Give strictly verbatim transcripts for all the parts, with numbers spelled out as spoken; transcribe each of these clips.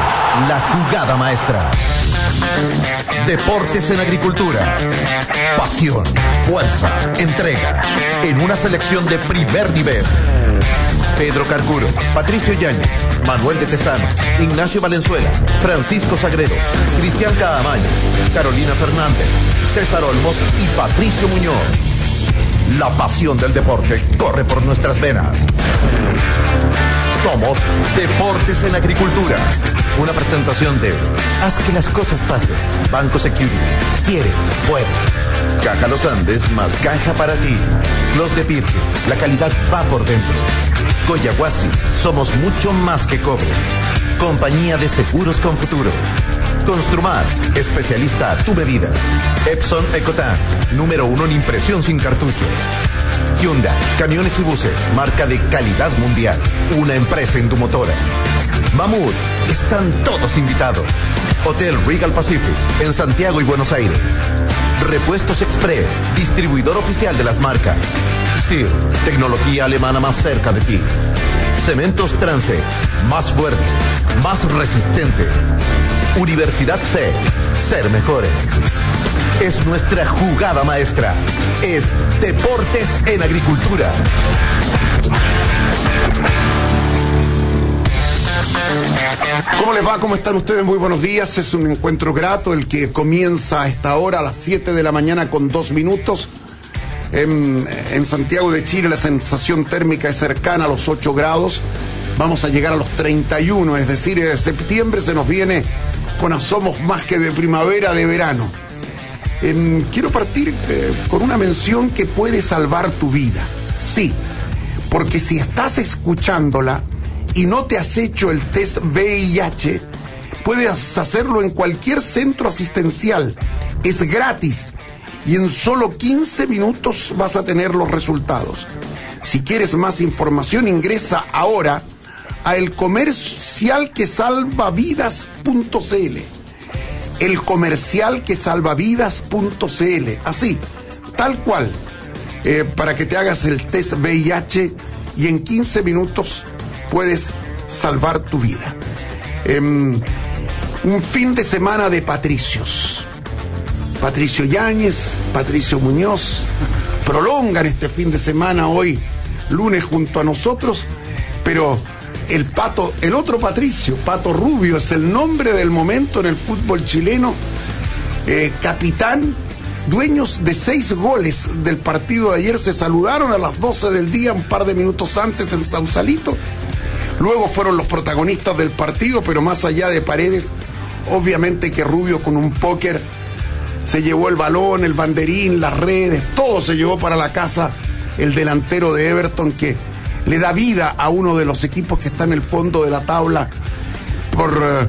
la jugada maestra. Deportes en agricultura. Pasión, fuerza, entrega. En una selección de primer nivel. Pedro Carcuro, Patricio Yáñez, Manuel de Tesanos, Ignacio Valenzuela, Francisco Sagredo, Cristian Caamaño, Carolina Fernández, César Olmos y Patricio Muñoz. La pasión del deporte corre por nuestras venas. Somos Deportes en Agricultura. Una presentación de Haz que las cosas pasen. Banco Security. Quieres, puedes. Caja Los Andes más caja para ti. Los de Pirque. La calidad va por dentro. Coyahuasi. Somos mucho más que cobre. Compañía de Seguros con Futuro. Construmar, especialista a tu medida. Epson Ecotank, número uno en impresión sin cartucho. Hyundai, camiones y buses, marca de calidad mundial. Una empresa indumotora. Mamut, están todos invitados. Hotel Regal Pacific, en Santiago y Buenos Aires. Repuestos Express, distribuidor oficial de las marcas. Steel, tecnología alemana más cerca de ti. Cementos Trance, más fuerte, más resistente. Universidad C, ser mejores. Es nuestra jugada maestra. Es Deportes en Agricultura. ¿Cómo les va? ¿Cómo están ustedes? Muy buenos días. Es un encuentro grato el que comienza a esta hora, a las siete de la mañana con dos minutos. En, en Santiago de Chile la sensación térmica es cercana a los ocho grados. Vamos a llegar a los treinta y uno, es decir, en septiembre se nos viene con asomos más que de primavera, de verano. Eh, quiero partir eh, con una mención que puede salvar tu vida. Sí, porque si estás escuchándola y no te has hecho el test V I H, puedes hacerlo en cualquier centro asistencial. Es gratis y en solo quince minutos vas a tener los resultados. Si quieres más información, ingresa ahora a el comercial que salva vidas punto c l. El comercial que salva vidas punto c l. Así, tal cual, eh, para que te hagas el test V I H y en quince minutos puedes salvar tu vida. Eh, un fin de semana de patricios. Patricio Yáñez, Patricio Muñoz, prolongan este fin de semana hoy, lunes, junto a nosotros, pero el Pato, el otro Patricio, Pato Rubio, es el nombre del momento en el fútbol chileno, eh, capitán, dueños de seis goles del partido de ayer, se saludaron a las doce del día, un par de minutos antes en Sausalito, luego fueron los protagonistas del partido, pero más allá de Paredes, obviamente que Rubio con un póker se llevó el balón, el banderín, las redes, todo se llevó para la casa el delantero de Everton que le da vida a uno de los equipos que está en el fondo de la tabla por, uh,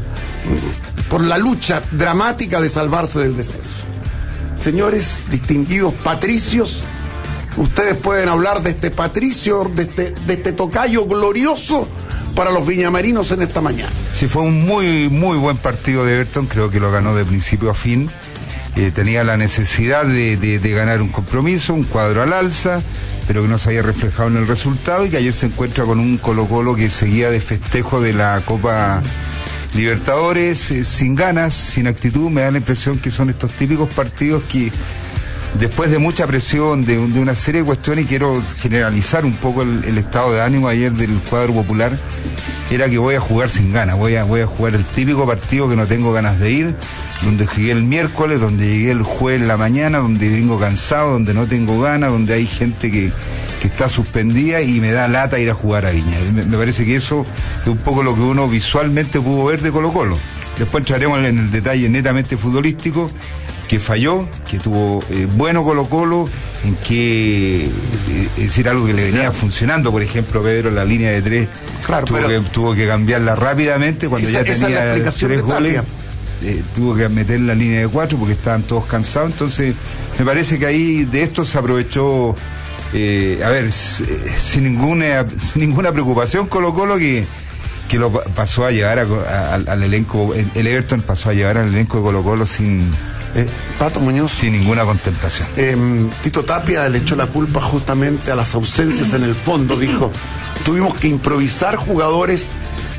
por la lucha dramática de salvarse del descenso. Señores, distinguidos patricios, ustedes pueden hablar de este patricio, de este, de este tocayo glorioso para los viñamarinos en esta mañana. Sí, fue un muy, muy buen partido de Everton, creo que lo ganó de principio a fin. Eh, tenía la necesidad de, de, de ganar un compromiso, un cuadro al alza, pero que no se había reflejado en el resultado y que ayer se encuentra con un Colo-Colo que seguía de festejo de la Copa Libertadores, eh, sin ganas, sin actitud. Me da la impresión que son estos típicos partidos que después de mucha presión, de, de una serie de cuestiones, y quiero generalizar un poco el, el estado de ánimo ayer del cuadro popular, era que voy a jugar sin ganas, voy a, voy a jugar el típico partido que no tengo ganas de ir, donde llegué el miércoles, donde llegué el jueves en la mañana, donde vengo cansado, donde no tengo ganas, donde hay gente que, que está suspendida y me da lata ir a jugar a Viña. Me, me parece que eso es un poco lo que uno visualmente pudo ver de Colo-Colo. Después entraremos en el detalle netamente futbolístico, que falló, que tuvo eh, bueno Colo-Colo, en que, eh, es decir, algo que le venía funcionando, por ejemplo, Pedro, la línea de tres, claro, tuvo, pero que, tuvo que cambiarla rápidamente cuando esa, ya esa tenía es la tres goles. Eh, tuvo que meter la línea de cuatro porque estaban todos cansados. Entonces me parece que ahí de esto se aprovechó, eh, a ver, sin ninguna sin ninguna preocupación Colo-Colo, que que lo pasó a llevar a, a, al, al elenco, el Everton pasó a llevar al elenco de Colo-Colo sin eh, Pato Muñoz, sin ninguna contemplación. eh, Tito Tapia le echó la culpa justamente a las ausencias en el fondo, dijo, tuvimos que improvisar jugadores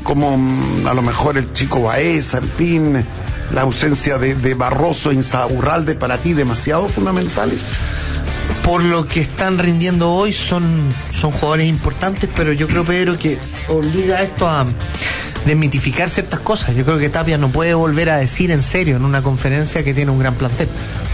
como mm, a lo mejor el chico Baeza, en fin, la ausencia de, de Barroso, Insaurralde, para ti demasiado fundamentales? Por lo que están rindiendo hoy son, son jugadores importantes, pero yo creo, Pedro, que obliga a esto a desmitificar ciertas cosas. Yo creo que Tapia no puede volver a decir en serio en una conferencia que tiene un gran plantel.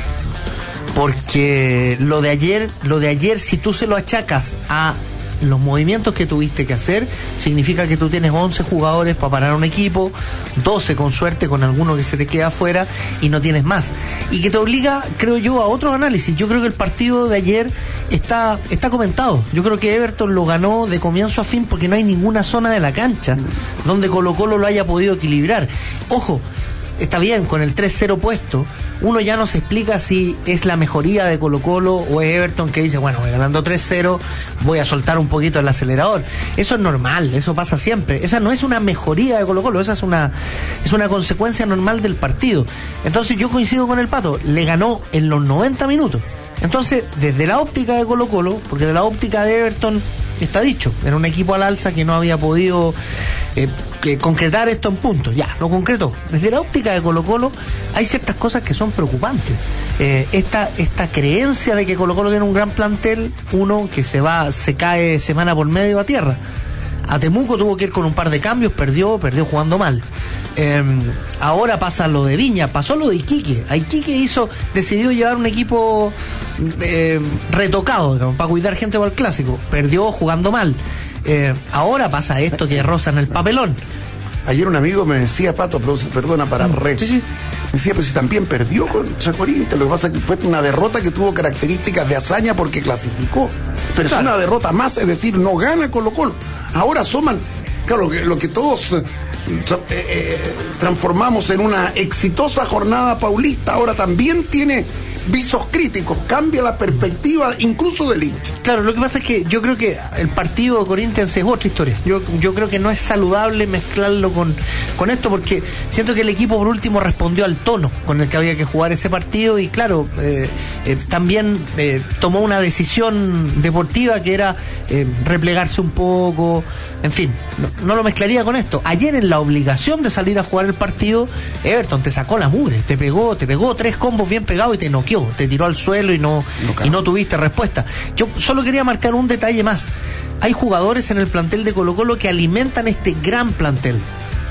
Porque lo de ayer, lo de ayer, si tú se lo achacas a los movimientos que tuviste que hacer, significa que tú tienes once jugadores para parar un equipo, doce con suerte, con alguno que se te queda afuera, y no tienes más. Y que te obliga, creo yo, a otro análisis. Yo creo que el partido de ayer está, está comentado. Yo creo que Everton lo ganó de comienzo a fin porque no hay ninguna zona de la cancha donde Colo-Colo lo haya podido equilibrar. Ojo, está bien, con el tres cero puesto, uno ya no se explica si es la mejoría de Colo-Colo o es Everton que dice, bueno, voy ganando tres cero, voy a soltar un poquito el acelerador. Eso es normal, eso pasa siempre. Esa no es una mejoría de Colo-Colo, esa es una, es una consecuencia normal del partido. Entonces yo coincido con el Pato, le ganó en los noventa minutos. Entonces, desde la óptica de Colo-Colo, porque de la óptica de Everton está dicho, era un equipo al alza que no había podido eh, que concretar esto en puntos, ya, lo concretó. Desde la óptica de Colo-Colo hay ciertas cosas que son preocupantes. Eh, esta, esta creencia de que Colo-Colo tiene un gran plantel, uno que se va, se cae semana por medio a tierra. A Temuco tuvo que ir con un par de cambios, perdió, perdió jugando mal. Eh, ahora pasa lo de Viña, pasó lo de Iquique. A Iquique hizo, decidió llevar un equipo eh, retocado, digamos, para cuidar gente para el clásico. Perdió jugando mal. Eh, ahora pasa esto que roza en el papelón. Ayer un amigo me decía, Pato, perdona, para re. Sí, sí. Me decía, pero si también perdió contra Corinthians, lo que pasa es que fue una derrota que tuvo características de hazaña porque clasificó. Pero claro, es una derrota más, es decir, no gana Colo-Colo. Ahora asoman, claro, lo que, lo que todos eh, eh, transformamos en una exitosa jornada paulista, ahora también tiene visos críticos, cambia la perspectiva incluso del hincha. Claro, lo que pasa es que yo creo que el partido de Corinthians es otra historia. Yo, yo creo que no es saludable mezclarlo con, con esto, porque siento que el equipo por último respondió al tono con el que había que jugar ese partido y claro, eh, eh, también eh, tomó una decisión deportiva que era eh, replegarse un poco, en fin, no, no lo mezclaría con esto. Ayer en la obligación de salir a jugar el partido, Everton te sacó la mugre, te pegó, te pegó tres combos bien pegados y te noqueó, te tiró al suelo y no, no y no tuviste respuesta. Yo solo quería marcar un detalle más. Hay jugadores en el plantel de Colo-Colo que alimentan este gran plantel.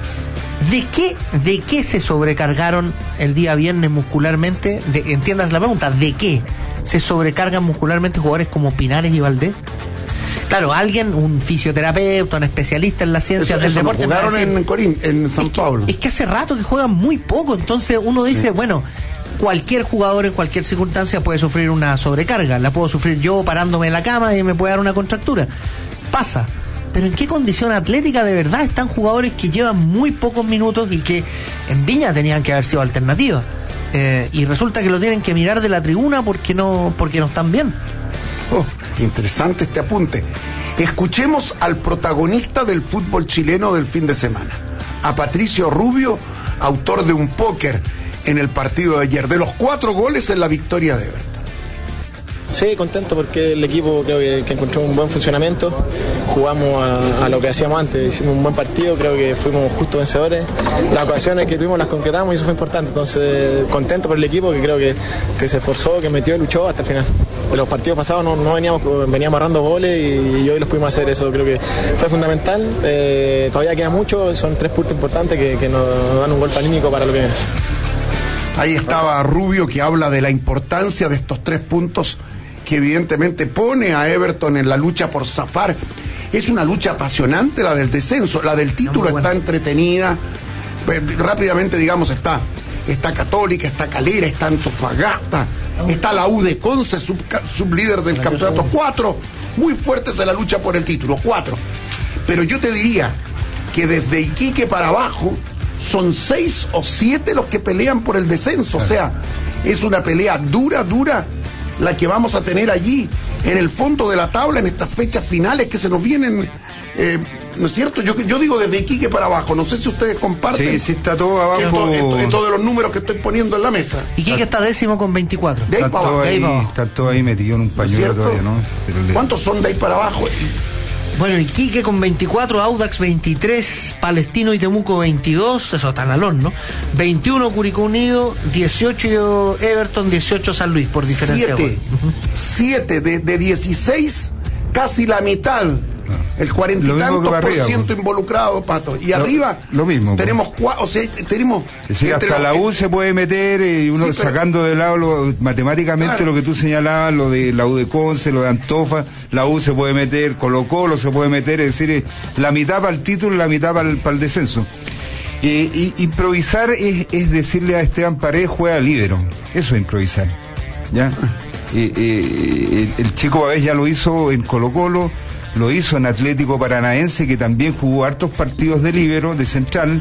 ¿De qué, de qué se sobrecargaron el día viernes muscularmente? De, entiendas la pregunta, ¿de qué se sobrecargan muscularmente jugadores como Pinares y Valdés? Claro, alguien, un fisioterapeuta, un especialista en las ciencias del deporte. Jugaron decir, en Corín, en San Pablo. Es que hace rato que juegan muy poco, entonces uno dice, sí, bueno, cualquier jugador en cualquier circunstancia puede sufrir una sobrecarga. La puedo sufrir yo parándome en la cama y me puede dar una contractura. Pasa. Pero ¿en qué condición atlética de verdad están jugadores que llevan muy pocos minutos y que en Viña tenían que haber sido alternativas? Eh, y resulta que lo tienen que mirar de la tribuna porque no, porque no están bien. Oh, interesante este apunte. Escuchemos al protagonista del fútbol chileno del fin de semana, a Patricio Rubio, autor de un póker en el partido de ayer, de los cuatro goles en la victoria de Everton. Sí, contento porque el equipo creo que, que encontró un buen funcionamiento, jugamos a, a lo que hacíamos antes, hicimos un buen partido, creo que fuimos justos vencedores, las ocasiones que tuvimos las concretamos y eso fue importante, entonces contento por el equipo que creo que, que se esforzó, que metió y luchó hasta el final. En los partidos pasados no, no veníamos, veníamos agarrando goles y, y hoy los pudimos hacer, eso creo que fue fundamental, eh, todavía queda mucho, son tres puntos importantes que, que nos dan un golpe anímico para lo que viene. Ahí estaba Rubio, que habla de la importancia de estos tres puntos que evidentemente pone a Everton en la lucha por zafar. Es una lucha apasionante la del descenso, la del título no, está entretenida. Rápidamente, digamos, está, está Católica, está Calera, está Antofagasta, está la U de Conce, sub, sublíder del campeonato. Cuatro, muy fuertes en la lucha por el título, cuatro. Pero yo te diría que desde Iquique para abajo son seis o siete los que pelean por el descenso. O sea, es una pelea dura, dura la que vamos a tener allí, en el fondo de la tabla, en estas fechas finales que se nos vienen, eh, ¿no es cierto? Yo, yo digo desde Iquique para abajo, no sé si ustedes comparten. Sí, sí, está todo abajo. Esto, esto, esto de los números que estoy poniendo en la mesa. Iquique está décimo con veinticuatro. De ahí para abajo. Ahí, está todo ahí metido en un pañuelo todavía, ¿no? Pero le... ¿Cuántos son de ahí para abajo? Bueno, Iquique con veinticuatro, Audax veintitrés, Palestino y Temuco veintidós, eso está en Alón, ¿no? veintiuno Curicó Unido, dieciocho Everton, dieciocho San Luis, por diferencia. Siete, siete de, de dieciséis, casi la mitad. El cuarenta y tantos por ciento involucrado, Pato. Y lo, arriba lo mismo. Tenemos cuatro, o sea, tenemos. Sí, hasta la U se puede meter y uno sí, pero, sacando de lado lo, matemáticamente claro. Lo que tú señalabas, lo de la U de Conce, lo de Antofa, la U se puede meter, Colo Colo se puede meter, es decir, la mitad para el título y la mitad para el, para el descenso. Eh, y, improvisar es, es decirle a Esteban Paredes juega líbero. Eso es improvisar. ¿Ya? Eh, eh, el, el Chico Babés ya lo hizo en Colo Colo. Lo hizo en Atlético Paranaense, que también jugó hartos partidos de líbero, de central,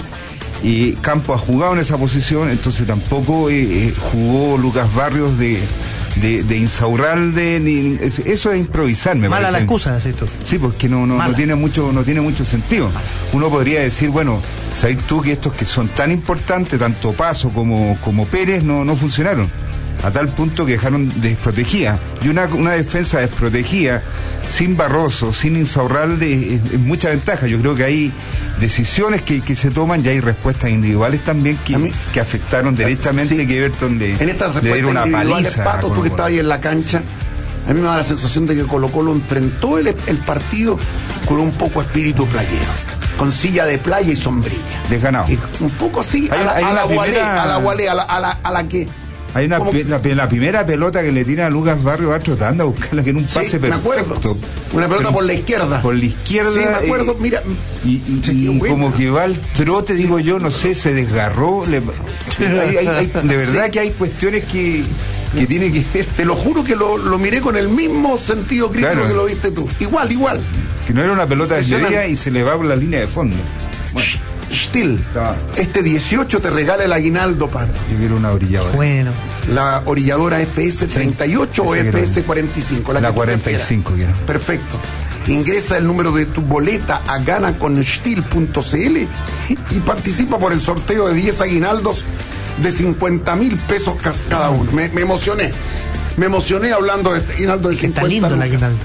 y Campos ha jugado en esa posición, entonces tampoco eh, eh, jugó Lucas Barrios de, de, de Insaurralde, ni, eso es improvisar, me Mala parece. la excusa, decís tú. Sí, porque no, no, no tiene mucho, no tiene mucho sentido. Uno podría decir, bueno, sabes tú que estos que son tan importantes, tanto Paso como, como Pérez, no, no funcionaron. A tal punto que dejaron desprotegida. Y una, una defensa desprotegida, sin Barroso, sin Insaurralde, es, es mucha ventaja. Yo creo que hay decisiones que, que se toman y hay respuestas individuales también que, mí, que afectaron derechamente sí. que Everton le, en estas le diera una paliza. Pato, tú que estabas ahí en la cancha, a mí me da la sensación de que Colo Colo enfrentó el, el partido con un poco espíritu playero, con silla de playa y sombrilla. Desganado. Y un poco así, hay, a la, hay a la primera... Gualé, a la Gualé, a la, a la, a la que... Hay una pe, la, la primera pelota que le tira a Lucas Barrios, va trotando a buscarla, que en un pase sí, perfecto. Me acuerdo. Una pelota por la izquierda. Por la izquierda. Sí, me acuerdo, eh, mira. Y, y, y como que va al trote, digo yo, no sé, se desgarró. Le, hay, hay, hay, de verdad sí. que hay cuestiones que, que tiene que ver. Te lo juro que lo, lo miré con el mismo sentido crítico claro. que lo viste tú. Igual, igual. Que no era una pelota de media y se le va por la línea de fondo. Bueno. Still, este dieciocho te regala el aguinaldo, Pato. Yo quiero una orilladora. Bueno. La orilladora F S treinta y ocho sí, o F S cuarenta y cinco. La, la cuarenta y cinco quiero. Perfecto. Ingresa el número de tu boleta a gana con still punto c l y participa por el sorteo de diez aguinaldos de cincuenta mil pesos cada uno. Me, me emocioné. Me emocioné hablando de este aguinaldo de cincuenta mil. Está lindo el aguinaldo.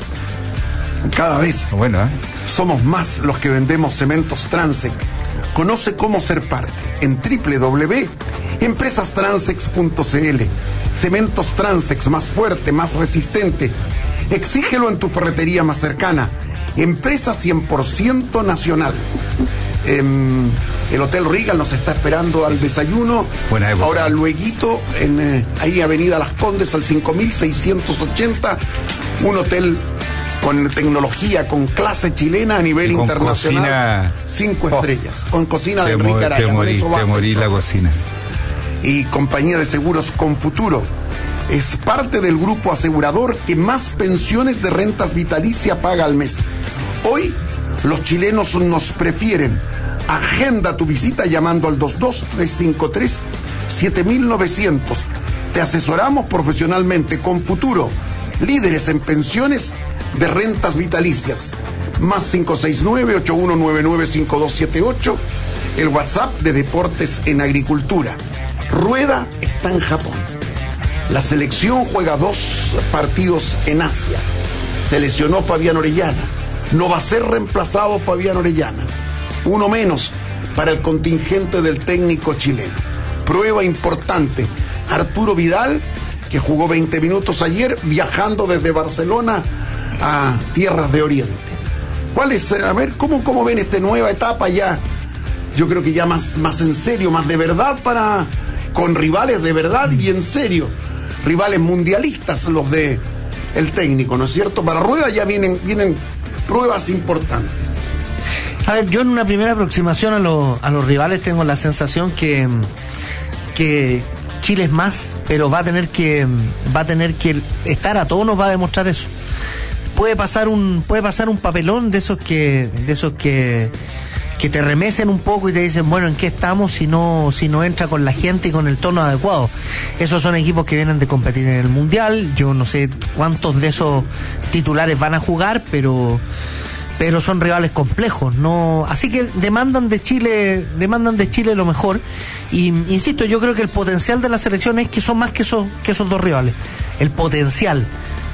Cada vez bueno, ¿eh? somos más los que vendemos cementos Transec. Conoce cómo ser parte en doble u doble u doble u punto empresas transex punto c l. Cementos Transex, más fuerte, más resistente. Exígelo en tu ferretería más cercana. Empresa cien por ciento nacional. Eh, el Hotel Regal nos está esperando al desayuno. Buena época. Ahora lueguito, en eh, ahí Avenida Las Condes al cinco mil seiscientos ochenta. Un hotel con tecnología, con clase chilena a nivel con internacional. Cocina... Cinco oh, estrellas. Con cocina de te Enrique Araya. Te morí, te morí la cocina. Y compañía de seguros con futuro. Es parte del grupo asegurador que más pensiones de rentas vitalicia paga al mes. Hoy, los chilenos nos prefieren. Agenda tu visita llamando al dos dos tres cinco tres siete mil novecientos. Te asesoramos profesionalmente con futuro. Líderes en pensiones de rentas vitalicias. Más cinco seis nueve, ocho uno nueve nueve, cinco dos siete ocho. El WhatsApp de Deportes en Agricultura. Rueda está en Japón. La selección juega dos partidos en Asia. Se lesionó Fabián Orellana. No va a ser reemplazado Fabián Orellana. Uno menos para el contingente del técnico chileno. Prueba importante. Arturo Vidal, que jugó veinte minutos ayer, viajando desde Barcelona a tierras de Oriente. ¿Cuál es? A ver, ¿cómo, cómo ven esta nueva etapa ya? Yo creo que ya más, más en serio, más de verdad, para con rivales de verdad y en serio. Rivales mundialistas los de el técnico, ¿no es cierto? Para Rueda ya vienen, vienen pruebas importantes. A ver, yo en una primera aproximación a, lo, a los rivales tengo la sensación que, que Chile es más, pero va a tener que va a tener que estar a todos, nos va a demostrar eso. Puede pasar un puede pasar un papelón de esos que de esos que que te remecen un poco y te dicen, bueno, ¿en qué estamos si no si no entra con la gente y con el tono adecuado? Esos son equipos que vienen de competir en el Mundial. Yo no sé cuántos de esos titulares van a jugar, pero pero son rivales complejos, no, así que demandan de Chile, demandan de Chile lo mejor. Y insisto, yo creo que el potencial de la selección es que son más que esos, que esos dos rivales. El potencial.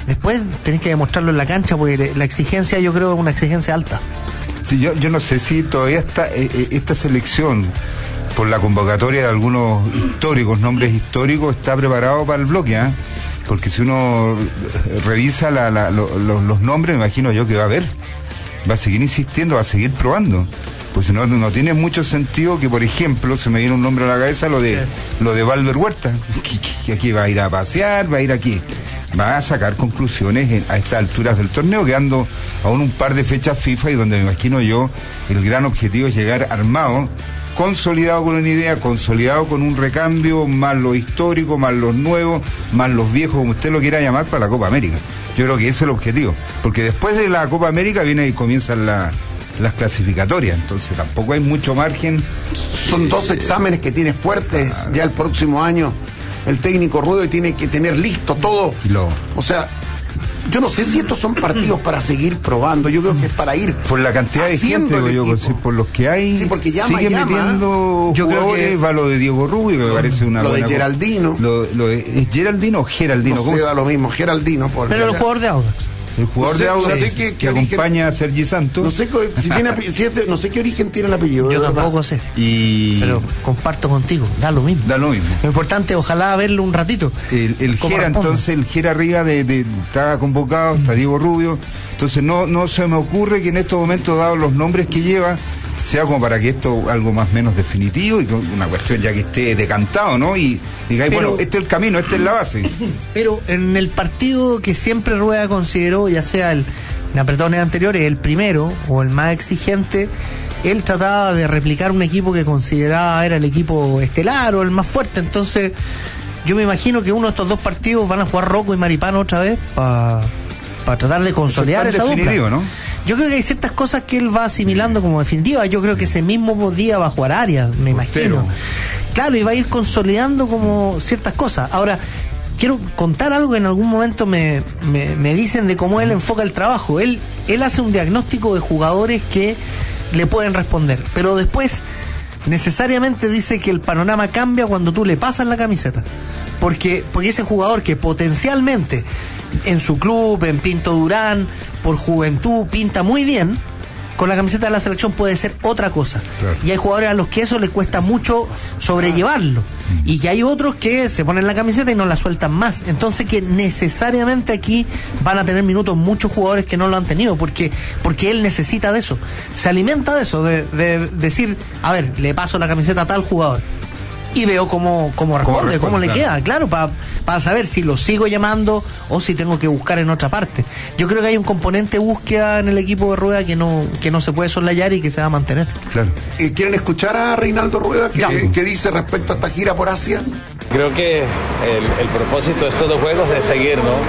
después tenés que demostrarlo en la cancha, porque la exigencia, yo creo, es una exigencia alta. Sí, yo, yo no sé si todavía está eh, esta selección, por la convocatoria de algunos históricos, nombres históricos, está preparado para el bloque, ¿eh? Porque si uno revisa la, la, lo, lo, los nombres, me imagino yo que va a haber, va a seguir insistiendo, va a seguir probando. Pues si no, no tiene mucho sentido que, por ejemplo, se me viene un nombre a la cabeza, lo de sí. lo de Valver Huerta, que, que aquí va a ir a pasear, va a ir aquí, va a sacar conclusiones en, a estas alturas del torneo, quedando aún un par de fechas FIFA, y donde me imagino yo el gran objetivo es llegar armado, consolidado con una idea, consolidado con un recambio, más los históricos, más los nuevos, más los viejos, como usted lo quiera llamar, para la Copa América. Yo creo que ese es el objetivo, porque después de la Copa América viene y comienzan la, las clasificatorias, entonces tampoco hay mucho margen. Son dos exámenes que tiene fuertes, claro. Ya el próximo año el técnico Rueda tiene que tener listo todo. Lo... O sea, yo no sé si estos son partidos para seguir probando, yo creo que es para ir por la cantidad de gente, digo yo, por, por los que hay, sí, porque llama, siguen llama, metiendo yo jugadores, creo que va lo de Diego Rubio, que me parece una lo buena de Geraldino, lo, lo de, ¿es Geraldino o Geraldino? No sé, da lo mismo, Geraldino, por pero el jugador de Audax. El jugador no sé, de Audax no sé qué, que origen, acompaña a Sergi Santos. No sé, si tiene, si es de, no sé qué origen tiene el apellido. Yo tampoco sé. Y... Pero comparto contigo, da lo mismo. Da lo mismo. Lo importante, ojalá verlo un ratito. El, el Gera, entonces, el Gera arriba de, de, está convocado, está Diego Rubio. Entonces no, no se me ocurre que en estos momentos, dados los nombres que lleva, sea como para que esto algo más o menos definitivo y una cuestión ya que esté decantado, ¿no? Y digáis, bueno, este es el camino, esta es la base. Pero en el partido que siempre Rueda consideró, ya sea el, en apretones anteriores, el primero o el más exigente, él trataba de replicar un equipo que consideraba era el equipo estelar o el más fuerte. Entonces, yo me imagino que uno de estos dos partidos van a jugar Rocco y Maripano otra vez para para tratar de consolidar esa dupla, ¿no? Yo creo que hay ciertas cosas que él va asimilando como definitivas. Yo creo que ese mismo día va a jugar Arias, me imagino. Claro, y va a ir consolidando como ciertas cosas. Ahora, quiero contar algo que en algún momento me, me, me dicen de cómo él enfoca el trabajo. Él, él hace un diagnóstico de jugadores que le pueden responder, pero después necesariamente dice que el panorama cambia cuando tú le pasas la camiseta. Porque, porque ese jugador que potencialmente en su club, en Pinto Durán, por juventud, pinta muy bien, con la camiseta de la selección puede ser otra cosa. Claro. Y hay jugadores a los que eso les cuesta mucho sobrellevarlo. Y que hay otros que se ponen la camiseta y no la sueltan más. Entonces que necesariamente aquí van a tener minutos muchos jugadores que no lo han tenido, porque, porque él necesita de eso. Se alimenta de eso, de, de decir, a ver, le paso la camiseta a tal jugador. Y veo cómo, cómo responde, cómo, responde, cómo le claro. queda, claro, para pa saber si lo sigo llamando o si tengo que buscar en otra parte. Yo creo que hay un componente búsqueda en el equipo de Rueda que no, que no se puede soslayar y que se va a mantener. Claro. Eh, ¿Quieren escuchar a Reinaldo Rueda qué, qué dice respecto a esta gira por Asia? Creo que el, el propósito de estos dos juegos es seguir, ¿no?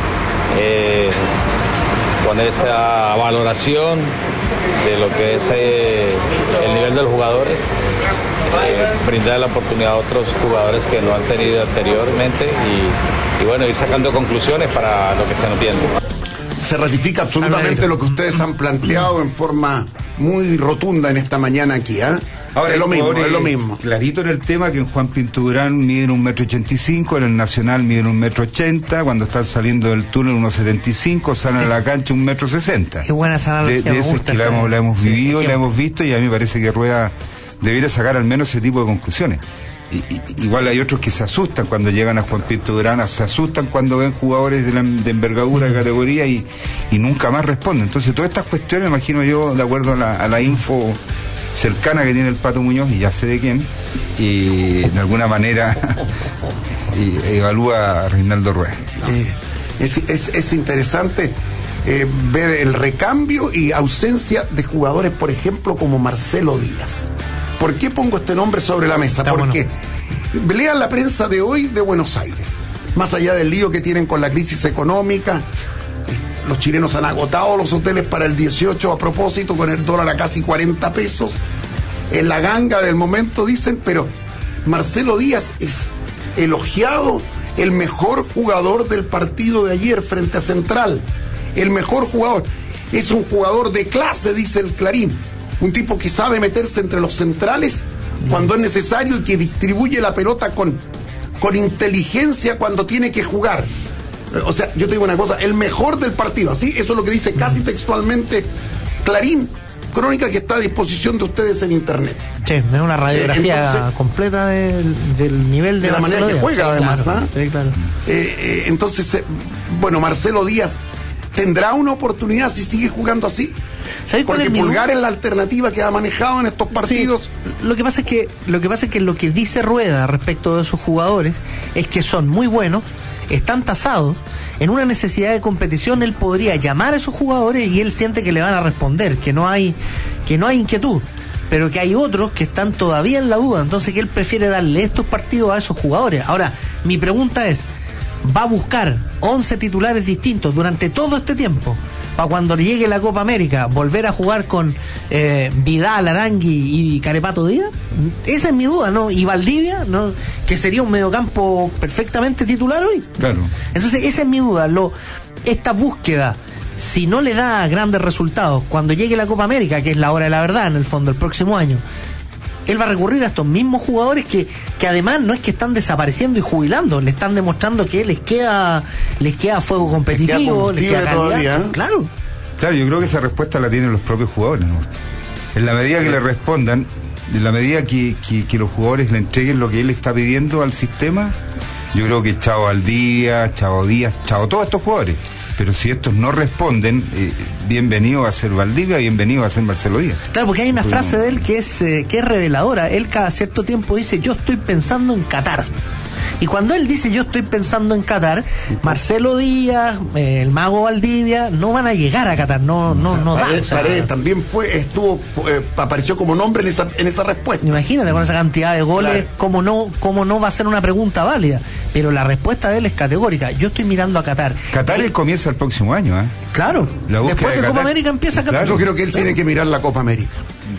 Eh, con esa valoración de lo que es eh, el nivel de los jugadores. Eh, brindar la oportunidad a otros jugadores que lo han tenido anteriormente y, y bueno, ir sacando conclusiones para lo que se nos viene. Se ratifica absolutamente lo que ustedes han planteado en forma muy rotunda en esta mañana aquí, ¿eh? Ahora es lo mismo, es lo mismo. Clarito en el tema que en Juan Pinto Durán miden un metro ochenta y cinco, en el Nacional miden un metro ochenta, cuando están saliendo del túnel uno setenta y cinco, salen a la cancha un metro sesenta. Qué buena esa analogía. De, de eso es que la hemos, la hemos vivido, sí, la hemos visto y a mí me parece que Rueda debiera sacar al menos ese tipo de conclusiones. Y, y, igual hay otros que se asustan cuando llegan a Juan Pinto Durán, se asustan cuando ven jugadores de, la, de envergadura, de categoría y, y nunca más responden. Entonces todas estas cuestiones, imagino yo, de acuerdo a la, a la info cercana que tiene el Pato Muñoz, y ya sé de quién, y de alguna manera y, evalúa a Reinaldo Rueda. Eh, es, es, es interesante eh, ver el recambio y ausencia de jugadores, por ejemplo, como Marcelo Díaz. ¿Por qué pongo este nombre sobre la mesa? Está Porque bueno. Lean la prensa de hoy de Buenos Aires. Más allá del lío que tienen con la crisis económica, los chilenos han agotado los hoteles para el dieciocho a propósito, con el dólar a casi cuarenta pesos. En la ganga del momento dicen, pero Marcelo Díaz es elogiado, el mejor jugador del partido de ayer frente a Central. El mejor jugador. Es un jugador de clase, dice el Clarín. Un tipo que sabe meterse entre los centrales cuando es necesario y que distribuye la pelota con, con inteligencia cuando tiene que jugar. O sea, yo te digo una cosa, el mejor del partido, ¿sí? Eso es lo que dice casi textualmente Clarín, crónica que está a disposición de ustedes en internet. Sí, es una radiografía entonces, completa del, del nivel de, de la manera que juega, sí, además. Claro, ¿ah? sí, claro. Eh, eh, entonces, eh, bueno, Marcelo Díaz tendrá una oportunidad si sigue jugando así. Porque Pulgar es la alternativa que ha manejado en estos partidos. Sí, lo que pasa es que lo que pasa es que lo que dice Rueda respecto de esos jugadores es que son muy buenos, están tasados. En una necesidad de competición él podría llamar a esos jugadores y él siente que le van a responder, que no hay, que no hay inquietud, pero que hay otros que están todavía en la duda, entonces que él prefiere darle estos partidos a esos jugadores. Ahora, mi pregunta es, ¿va a buscar once titulares distintos durante todo este tiempo? Para cuando llegue la Copa América, volver a jugar con eh, Vidal, Arangui y Carepato Díaz. Esa es mi duda, ¿no? Y Valdivia, ¿no? Que sería un mediocampo perfectamente titular hoy. Claro. Entonces, esa es mi duda. Lo, esta búsqueda, si no le da grandes resultados, cuando llegue la Copa América, que es la hora de la verdad, en el fondo, el próximo año, él va a recurrir a estos mismos jugadores que, que además no es que están desapareciendo y jubilando, le están demostrando que les queda les queda fuego competitivo, les queda, les queda todavía, ¿eh? Claro. Claro, yo creo que esa respuesta la tienen los propios jugadores, ¿no? En la medida que le respondan, en la medida que, que, que los jugadores le entreguen lo que él está pidiendo al sistema, yo creo que Chavo Valdivia, Chavo Díaz, Chavo, todos estos jugadores. Pero si estos no responden, eh, bienvenido a ser Valdivia, bienvenido a ser Marcelo Díaz. Claro, porque hay una porque frase no... de él que es eh, que es reveladora. Él cada cierto tiempo dice, yo estoy pensando en Qatar. Y cuando él dice yo estoy pensando en Qatar, Marcelo Díaz, eh, el Mago Valdivia, no van a llegar a Qatar, no, no, no da. Paredes, o sea, Paredes también fue, estuvo, eh, apareció como nombre en esa, en esa respuesta. Imagínate con esa cantidad de goles, claro. cómo no, cómo no va a ser una pregunta válida. Pero la respuesta de él es categórica. Yo estoy mirando a Qatar. Qatar él comienza el próximo año, ¿eh? Claro. Después de, de Copa América empieza Qatar. Claro. Yo creo que él claro. tiene que mirar la Copa América.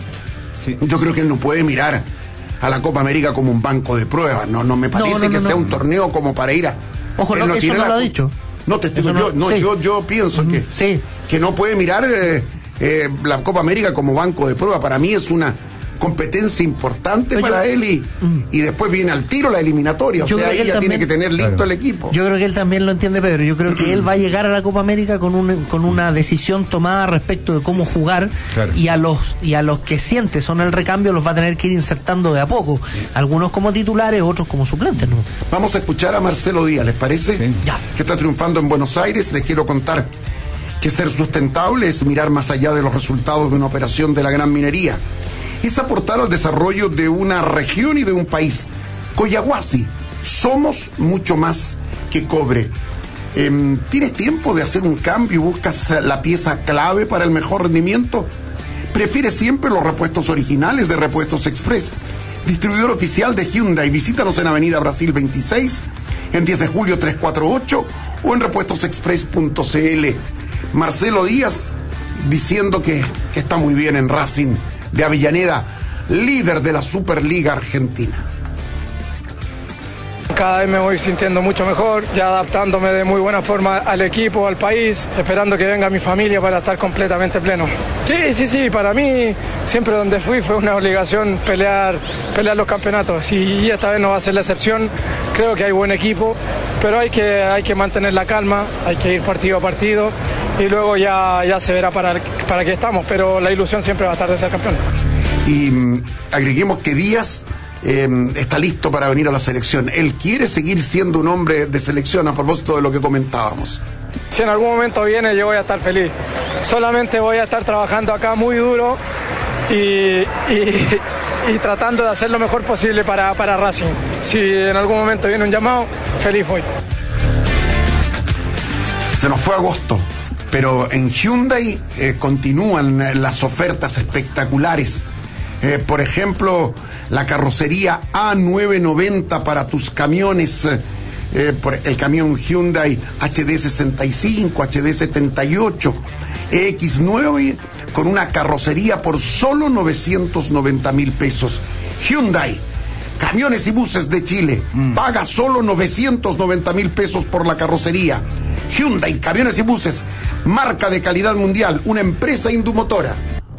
Sí. Yo creo que él no puede mirar a la Copa América como un banco de pruebas. No, no me parece no, no, no, que no, sea no. un torneo como para ir a. Ojo, no, no eso no la... lo ha dicho. No te estoy, yo, no, sí. yo, yo pienso uh-huh. que, sí. que no puede mirar eh, eh, la Copa América como banco de prueba. Para mí es una competencia importante Pero para yo, él y, mm. y después viene al tiro la eliminatoria. Yo o sea, ahí ya también, tiene que tener listo claro. el equipo. Yo creo que él también lo entiende, Pedro. Yo creo que él va a llegar a la Copa América con un, con una decisión tomada respecto de cómo jugar claro. y a los y a los que siente son el recambio los va a tener que ir insertando de a poco. Sí. Algunos como titulares, otros como suplentes, ¿no? Vamos a escuchar a Marcelo Díaz, ¿les parece? Sí. Ya. Que está triunfando en Buenos Aires. Les quiero contar que ser sustentable es mirar más allá de los resultados de una operación de la gran minería. Es aportar al desarrollo de una región y de un país. Collahuasi, somos mucho más que cobre. Eh, ¿Tienes tiempo de hacer un cambio y buscas la pieza clave para el mejor rendimiento? ¿Prefieres siempre los repuestos originales de Repuestos Express? Distribuidor oficial de Hyundai. Visítanos en Avenida Brasil veintiséis, en diez de julio trescientos cuarenta y ocho o en repuestos express punto c l. Marcelo Díaz diciendo que, que está muy bien en Racing de Avellaneda, líder de la Superliga Argentina. Cada vez me voy sintiendo mucho mejor, ya adaptándome de muy buena forma al equipo, al país, esperando que venga mi familia para estar completamente pleno. Sí, sí, sí, para mí siempre donde fui fue una obligación pelear, pelear los campeonatos y esta vez no va a ser la excepción. Creo que hay buen equipo, pero hay que, hay que mantener la calma, hay que ir partido a partido y luego ya, ya se verá para, para qué estamos, pero la ilusión siempre va a estar de ser campeón. Y mmm, agreguemos que Díaz eh, está listo para venir a la selección. Él quiere seguir siendo un hombre de selección, a propósito de lo que comentábamos. Si en algún momento viene, yo voy a estar feliz. Solamente voy a estar trabajando acá muy duro y, y, y tratando de hacer lo mejor posible para, para Racing. Si en algún momento viene un llamado, feliz voy. Se nos fue agosto, pero en Hyundai eh, continúan las ofertas espectaculares. Eh, por ejemplo, la carrocería A novecientos noventa para tus camiones, eh, por el camión Hyundai H D sesenta y cinco, H D setenta y ocho, E X nueve con una carrocería por solo novecientos noventa mil pesos. Hyundai, camiones y buses de Chile, mm. paga solo novecientos noventa mil pesos por la carrocería. Hyundai, camiones y buses, marca de calidad mundial, una empresa indumotora.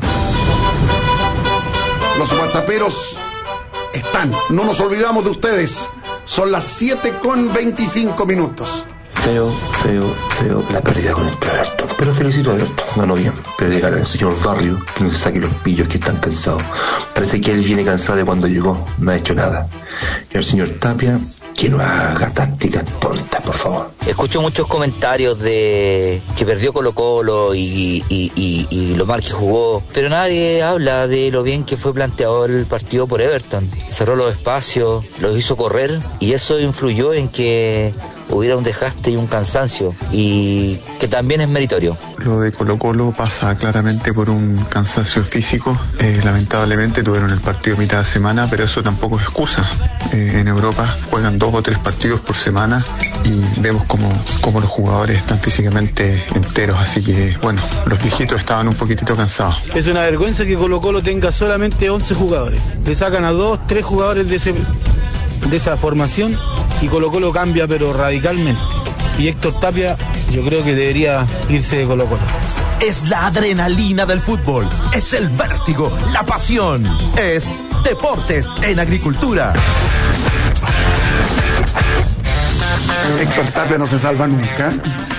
Los whatsapperos están, no nos olvidamos de ustedes. Son las siete con veinticinco minutos. feo, feo, feo la pérdida con el Everton. Pero felicito a Everton, ganó bien. Pero llegar al señor Barrio, que no se saque los pillos que están cansados. Parece que él viene cansado de cuando llegó, no ha hecho nada. Y el señor Tapia, que no haga tácticas tontas, por favor. Escucho muchos comentarios de que perdió Colo Colo y, y, y, y lo mal que jugó, pero nadie habla de lo bien que fue planteado el partido por Everton. Cerró los espacios, los hizo correr y eso influyó en que hubiera un desgaste y un cansancio, y que también es meritorio. Lo de Colo Colo pasa claramente por un cansancio físico. Eh, lamentablemente tuvieron el partido mitad de semana, pero eso tampoco es excusa. Eh, en Europa juegan dos o tres partidos por semana y vemos como, como los jugadores están físicamente enteros, así que bueno, los viejitos estaban un poquitito cansados. Es una vergüenza que Colo Colo tenga solamente once jugadores. Le sacan a dos, tres jugadores de ese de esa formación y Colo Colo cambia pero radicalmente. Y Héctor Tapia yo creo que debería irse de Colo Colo. Es la adrenalina del fútbol, es el vértigo, la pasión, es Deportes en Agricultura. Héctor Tapia no se salva nunca.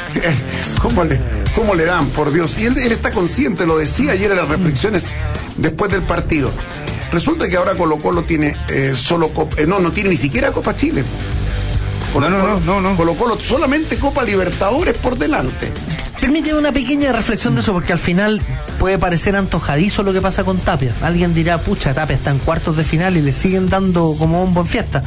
¿Cómo le, cómo le dan, por Dios? Y él, él está consciente, lo decía ayer en las reflexiones después del partido. Resulta que ahora Colo Colo tiene eh, solo Copa, eh, no, no tiene ni siquiera Copa Chile. Colo, no, no, no, no. Colo Colo solamente Copa Libertadores por delante. Permíteme una pequeña reflexión de eso, porque al final puede parecer antojadizo lo que pasa con Tapia. Alguien dirá, pucha, Tapia está en cuartos de final y le siguen dando como bombo en fiesta.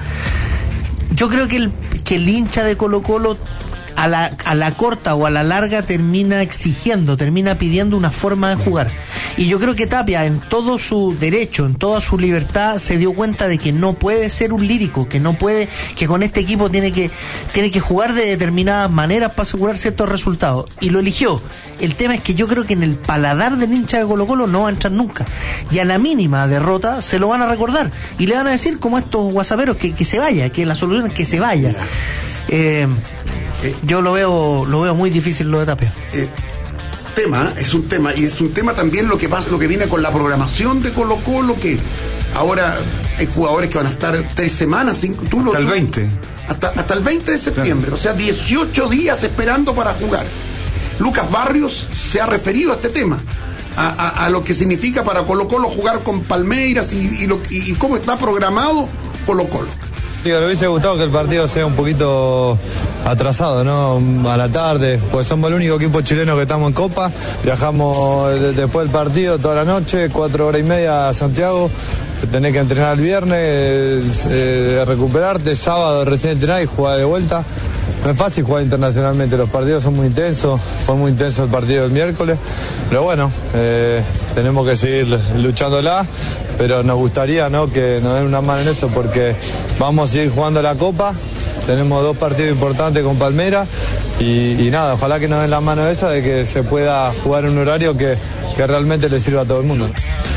Yo creo que el, que el hincha de Colo Colo a la, a la corta o a la larga termina exigiendo, termina pidiendo una forma de jugar. Y yo creo que Tapia, en todo su derecho, en toda su libertad, se dio cuenta de que no puede ser un lírico, que no puede, que con este equipo tiene que, tiene que jugar de determinadas maneras para asegurar ciertos resultados. Y lo eligió. El tema es que yo creo que en el paladar del hincha de Colo Colo no va a entrar nunca. Y a la mínima derrota se lo van a recordar. Y le van a decir, como estos guasaperos, que, que se vaya, que la solución es que se vaya. Eh, yo lo veo, lo veo muy difícil lo de Tapia. Eh, tema, es un tema, y es un tema también lo que pasa, lo que viene con la programación de Colo Colo, que ahora hay jugadores que van a estar tres semanas, cinco, tú hasta lo, el veinte. Hasta, hasta el veinte de septiembre, claro. O sea, dieciocho días esperando para jugar. Lucas Barrios se ha referido a este tema, a, a, a lo que significa para Colo Colo jugar con Palmeiras y, y, lo, y, y cómo está programado Colo Colo. Digo, me hubiese gustado que el partido sea un poquito atrasado, ¿no? A la tarde, pues somos el único equipo chileno que estamos en Copa. Viajamos después del partido toda la noche, cuatro horas y media a Santiago. Tenés que entrenar el viernes, eh, recuperarte, sábado recién entrenar y jugar de vuelta. No es fácil jugar internacionalmente, los partidos son muy intensos, fue muy intenso el partido del miércoles, pero bueno, eh, tenemos que seguir luchándola, pero nos gustaría, ¿no?, que nos den una mano en eso, porque vamos a seguir jugando la Copa, tenemos dos partidos importantes con Palmeiras, y, y nada, ojalá que nos den la mano esa de que se pueda jugar en un horario que, que realmente le sirva a todo el mundo.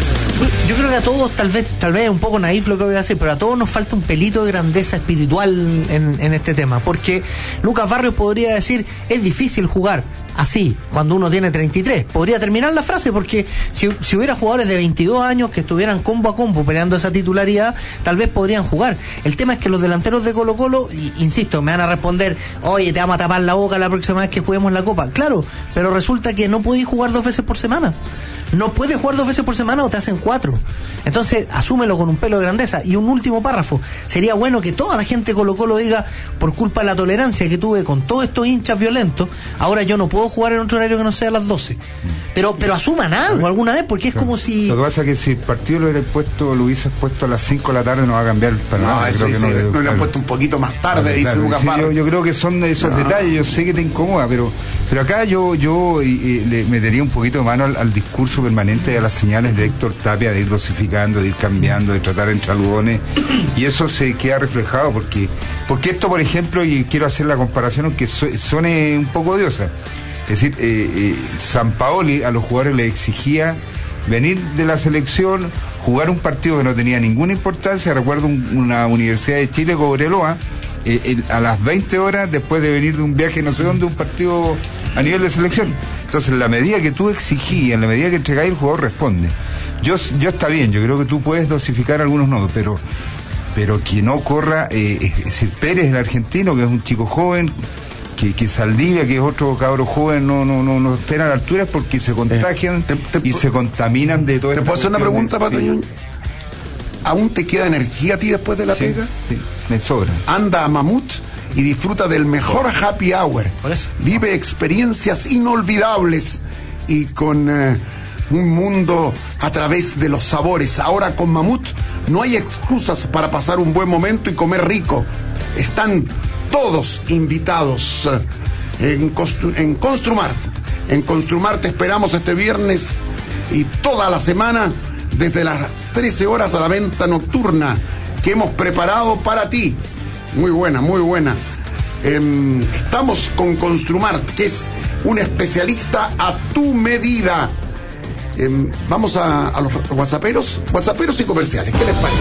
Yo creo que a todos, tal vez tal vez es un poco naif lo que voy a decir, pero a todos nos falta un pelito de grandeza espiritual en, en este tema, porque Lucas Barrios podría decir, es difícil jugar así, cuando uno tiene treinta y tres. Podría terminar la frase, porque si, si hubiera jugadores de veintidós años que estuvieran combo a combo peleando esa titularidad, tal vez podrían jugar. El tema es que los delanteros de Colo Colo, y, insisto, me van a responder, oye, te vamos a tapar la boca la próxima vez que juguemos la Copa. Claro, pero resulta que no podéis jugar dos veces por semana. No puedes jugar dos veces por semana o te hacen cuatro. Entonces, asúmelo con un pelo de grandeza. Y un último párrafo. Sería bueno que toda la gente de Colo Colo diga, por culpa de la tolerancia que tuve con todos estos hinchas violentos, ahora yo no puedo jugar en otro horario que no sea a las doce. Pero pero asuman algo alguna vez, porque es claro. como si... Lo que pasa es que si el partido lo hubiera puesto, lo hubiese puesto a las cinco de la tarde, no va a cambiar para no, nada. Eso creo sí, que sí, no, no le han puesto un poquito más tarde, claro, dice claro, Lucas sí, Barrios. yo, yo creo que son esos no. detalles, yo sé que te incomoda, pero pero acá yo yo y, y, le metería un poquito de mano al, al discurso permanente y a las señales de Héctor Tapia de ir dosificando, de ir cambiando, de tratar entre algodones, y eso se queda reflejado, porque porque esto, por ejemplo, y quiero hacer la comparación, aunque suene un poco odiosa, es decir, eh, eh, Sampaoli a los jugadores les exigía venir de la selección, jugar un partido que no tenía ninguna importancia. Recuerdo un, una Universidad de Chile, Cobreloa, eh, eh, a las veinte horas después de venir de un viaje no sé dónde, un partido a nivel de selección. Entonces, en la medida que tú exigías, en la medida que entregáis, el jugador responde. Yo, yo está bien, yo creo que tú puedes dosificar algunos no, pero pero que no corra, eh, es decir, Pérez, el argentino, que es un chico joven, que, que Saldivia, que es otro cabro joven, no, no, no, no estén a la altura es porque se contagian eh, te, te, y se contaminan de todo esto. ¿Te puedo hacer una pregunta, Pato? Sí. ¿Aún te queda energía a ti después de la sí, pega? Sí, me sobra. Anda a Mamut y disfruta del mejor happy hour. Vive experiencias inolvidables y con eh, un mundo a través de los sabores. Ahora con Mamut no hay excusas para pasar un buen momento y comer rico. Están todos invitados eh, en, Constru- en Construmart. En Construmart te esperamos este viernes y toda la semana desde las trece horas a la venta nocturna que hemos preparado para ti. Muy buena, muy buena. Eh, estamos con Construmart, que es un especialista a tu medida. Eh, vamos a, a los whatsapperos, whatsapperos y comerciales. ¿Qué les parece?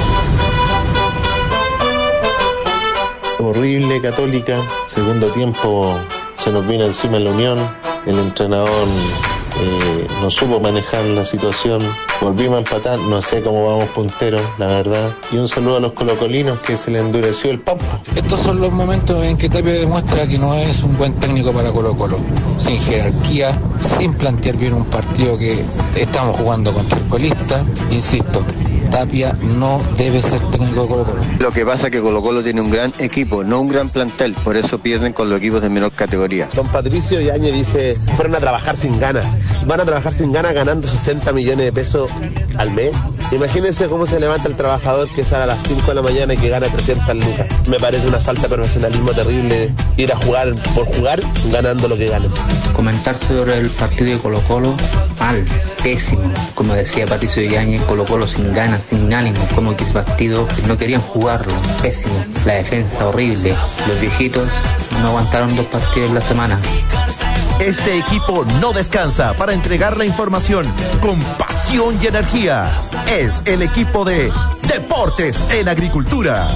Horrible Católica, segundo tiempo se nos vino encima en la Unión, el entrenador eh, no supo manejar la situación, volvimos a empatar, no sé cómo vamos punteros, la verdad, y un saludo a los colocolinos que se le endureció el pampo. Estos son los momentos en que Tapia demuestra que no es un buen técnico para Colo Colo, sin jerarquía, sin plantear bien un partido que estamos jugando contra el colista, insisto. Tapia no debe ser técnico de Colo Colo. Lo que pasa es que Colo Colo tiene un gran equipo, no un gran plantel, por eso pierden con los equipos de menor categoría. Don Patricio Yáñez dice, fueron a trabajar sin ganas, van a trabajar sin ganas ganando sesenta millones de pesos al mes. Imagínense cómo se levanta el trabajador que sale a las cinco de la mañana y que gana trescientas lucas. Me parece una falta de profesionalismo terrible ir a jugar por jugar ganando lo que ganan. Comentar sobre el partido de Colo Colo, mal, pésimo. Como decía Patricio Yáñez, Colo Colo sin ganas, sin ánimo, como que ese partido no querían jugarlo, pésimo. La defensa horrible, los viejitos no aguantaron dos partidos en la semana. Este equipo no descansa para entregar la información con pasión y energía. Es el equipo de Deportes en Agricultura.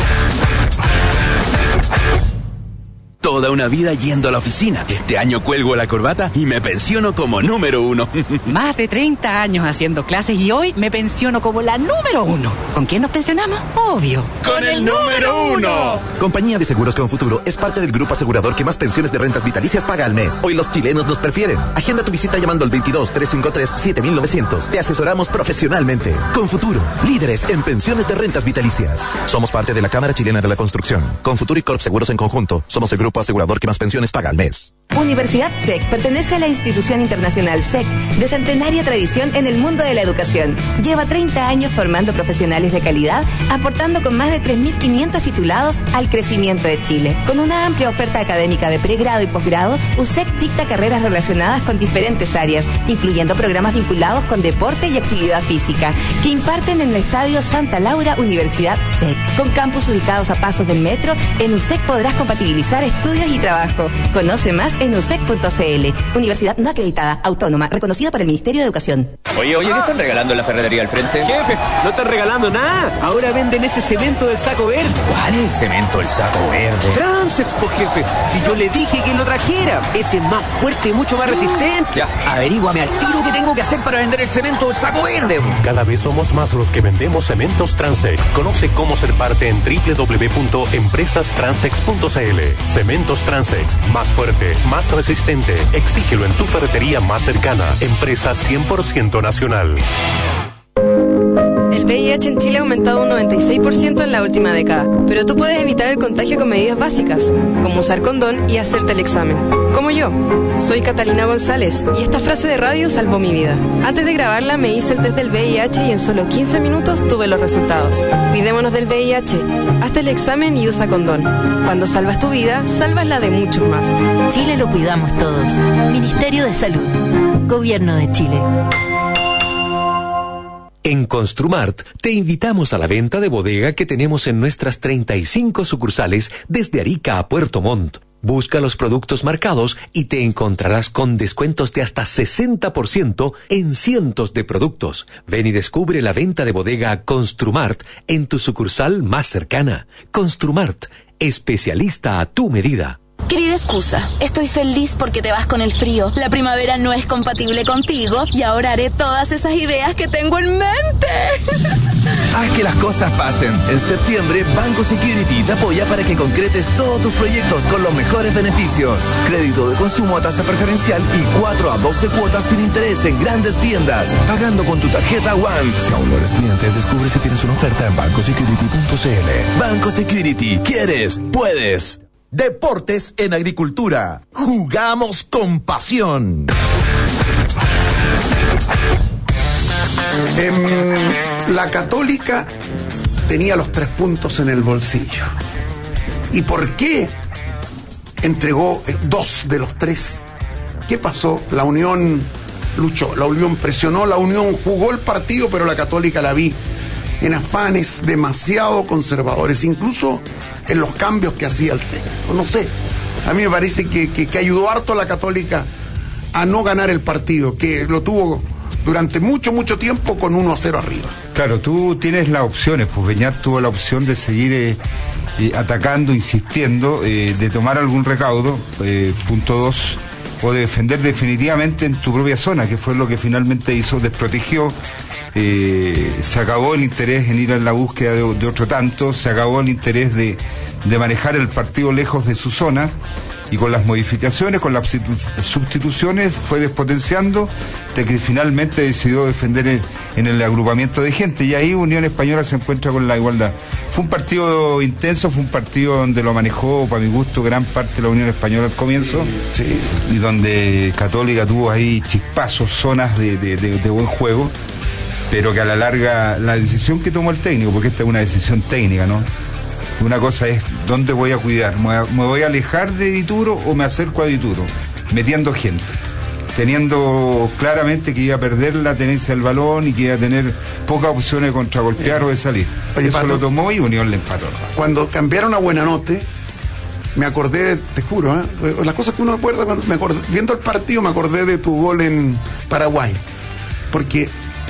Toda una vida yendo a la oficina. Este año cuelgo la corbata y me pensiono como número uno. Más de treinta años haciendo clases y hoy me pensiono como la número uno. ¿Con quién nos pensionamos? Obvio. ¡Con el número uno! Compañía de Seguros Confuturo es parte del grupo asegurador que más pensiones de rentas vitalicias paga al mes. Hoy los chilenos nos prefieren. Agenda tu visita llamando al veintidós, trescientos cincuenta y tres, siete mil novecientos. Te asesoramos profesionalmente. Confuturo, líderes en pensiones de rentas vitalicias. Somos parte de la Cámara Chilena de la Construcción. Confuturo y Corp Seguros en conjunto. Somos el grupo asegurador que más pensiones paga al mes. Universidad S E C pertenece a la institución internacional S E C, de centenaria tradición en el mundo de la educación. Lleva treinta años formando profesionales de calidad, aportando con más de tres mil quinientos titulados al crecimiento de Chile. Con una amplia oferta académica de pregrado y posgrado, U S E C dicta carreras relacionadas con diferentes áreas, incluyendo programas vinculados con deporte y actividad física, que imparten en el Estadio Santa Laura Universidad S E C. Con campus ubicados a pasos del metro, en U S E C podrás compatibilizar estudios y trabajo. Conoce más en u s e c punto c l. Universidad no acreditada, autónoma, reconocida por el Ministerio de Educación. Oye, oye, ¿qué están regalando en la ferretería al frente? Jefe, no están regalando nada. Ahora venden ese cemento del saco verde. ¿Cuál es el cemento del saco verde? Transexpo, jefe. Si yo le dije que lo trajera. Ese es más fuerte y mucho más resistente. Ya, averíguame al tiro qué tengo que hacer para vender el cemento del saco verde. Cada vez somos más los que vendemos cementos Transex. Conoce cómo ser parte en doble u doble u doble u punto empresas transex punto c l. Cementos Transex. Más fuerte, más resistente. Exígelo en tu ferretería más cercana. Empresa cien por ciento nacional. El V I H en Chile ha aumentado un noventa y seis por ciento en la última década, pero tú puedes evitar el contagio con medidas básicas, como usar condón y hacerte el examen. Como yo. Soy Catalina González y esta frase de radio salvó mi vida. Antes de grabarla me hice el test del V I H y en solo quince minutos tuve los resultados. Cuidémonos del V I H. Hazte el examen y usa condón. Cuando salvas tu vida, salvas la de muchos más. Chile lo cuidamos todos. Ministerio de Salud. Gobierno de Chile. En Construmart te invitamos a la venta de bodega que tenemos en nuestras treinta y cinco sucursales desde Arica a Puerto Montt. Busca los productos marcados y te encontrarás con descuentos de hasta sesenta por ciento en cientos de productos. Ven y descubre la venta de bodega Construmart en tu sucursal más cercana. Construmart, especialista a tu medida. Querida excusa, estoy feliz porque te vas con el frío. La primavera no es compatible contigo y ahora haré todas esas ideas que tengo en mente. Haz que las cosas pasen. En septiembre, Banco Security te apoya para que concretes todos tus proyectos con los mejores beneficios. Crédito de consumo a tasa preferencial y cuatro a doce cuotas sin interés en grandes tiendas, pagando con tu tarjeta One. Si aún no eres cliente, descubre si tienes una oferta en banco security punto c l. Banco Security. ¿Quieres? Puedes. Deportes en agricultura. Jugamos con pasión. En la Católica tenía los tres puntos en el bolsillo. ¿Y por qué entregó dos de los tres? ¿Qué pasó? La Unión luchó, la Unión presionó, la Unión jugó el partido, pero la Católica la vi en afanes demasiado conservadores, incluso en los cambios que hacía el técnico. No sé, a mí me parece que, que, que ayudó harto a la Católica a no ganar el partido, que lo tuvo durante mucho, mucho tiempo con uno a cero arriba. Claro, tú tienes las opciones, pues Beñat tuvo la opción de seguir eh, eh, atacando, insistiendo, eh, de tomar algún recaudo, eh, punto dos, o de defender definitivamente en tu propia zona, que fue lo que finalmente hizo, desprotegió. Eh, se acabó el interés en ir en la búsqueda de, de otro tanto, se acabó el interés de, de manejar el partido lejos de su zona, y con las modificaciones, con las sustituciones, fue despotenciando de que finalmente decidió defender en, en el agrupamiento de gente, y ahí Unión Española se encuentra con la igualdad. Fue un partido intenso, fue un partido donde lo manejó, para mi gusto, gran parte de la Unión Española al comienzo, sí, sí. Y donde Católica tuvo ahí chispazos, zonas de, de, de, de buen juego, pero que a la larga, la decisión que tomó el técnico, porque esta es una decisión técnica, ¿no? Una cosa es, ¿dónde voy a cuidar? ¿Me voy a alejar de Dituro o me acerco a Dituro? Metiendo gente, teniendo claramente que iba a perder la tenencia del balón y que iba a tener pocas opciones de contragolpear eh. o de salir. Oye, eso Pato, lo tomó y Unión le empató. Cuando cambiaron a Buenanote, me acordé, te juro, ¿eh? Las cosas que uno acuerda, cuando me acordé, viendo el partido me acordé de tu gol en Paraguay, porque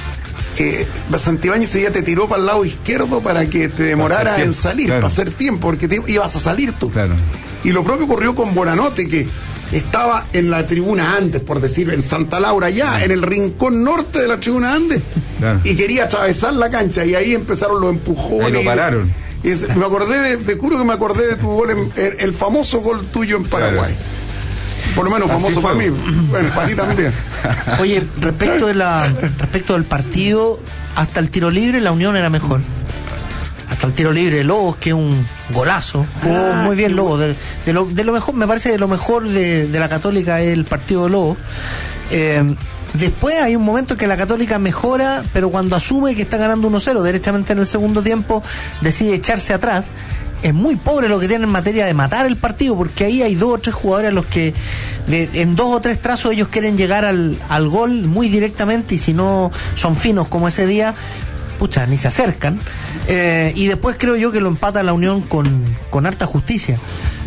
Eh, Santibáñez ese día te tiró para el lado izquierdo para que te demorara en salir, claro, para hacer tiempo, porque te ibas a salir tú. Claro. Y lo propio ocurrió con Buenanote, que estaba en la tribuna antes, por decir, en Santa Laura, ya, claro, en el rincón norte de la tribuna antes, claro, y quería atravesar la cancha, y ahí empezaron los empujones. Ahí lo pararon. Y, y me acordé, de, te juro que me acordé de tu gol, en, el, el famoso gol tuyo en Paraguay. Claro. Por lo menos famoso para mí. Bueno, para ti también. Oye, respecto de la respecto del partido, hasta el tiro libre la Unión era mejor. Hasta el tiro libre de Lobos, que es un golazo. Jugó ah, muy bien Lobos. De, de, lo, de lo mejor, me parece que lo mejor de, de la Católica es el partido de Lobos. Eh, después hay un momento en que la Católica mejora, pero cuando asume que está ganando uno cero, derechamente en el segundo tiempo, decide echarse atrás. Es muy pobre lo que tienen en materia de matar el partido, porque ahí hay dos o tres jugadores a los que de, en dos o tres trazos ellos quieren llegar al, al gol muy directamente, y si no son finos como ese día, pucha, ni se acercan. Eh, y después creo yo que lo empata la Unión con, con harta justicia.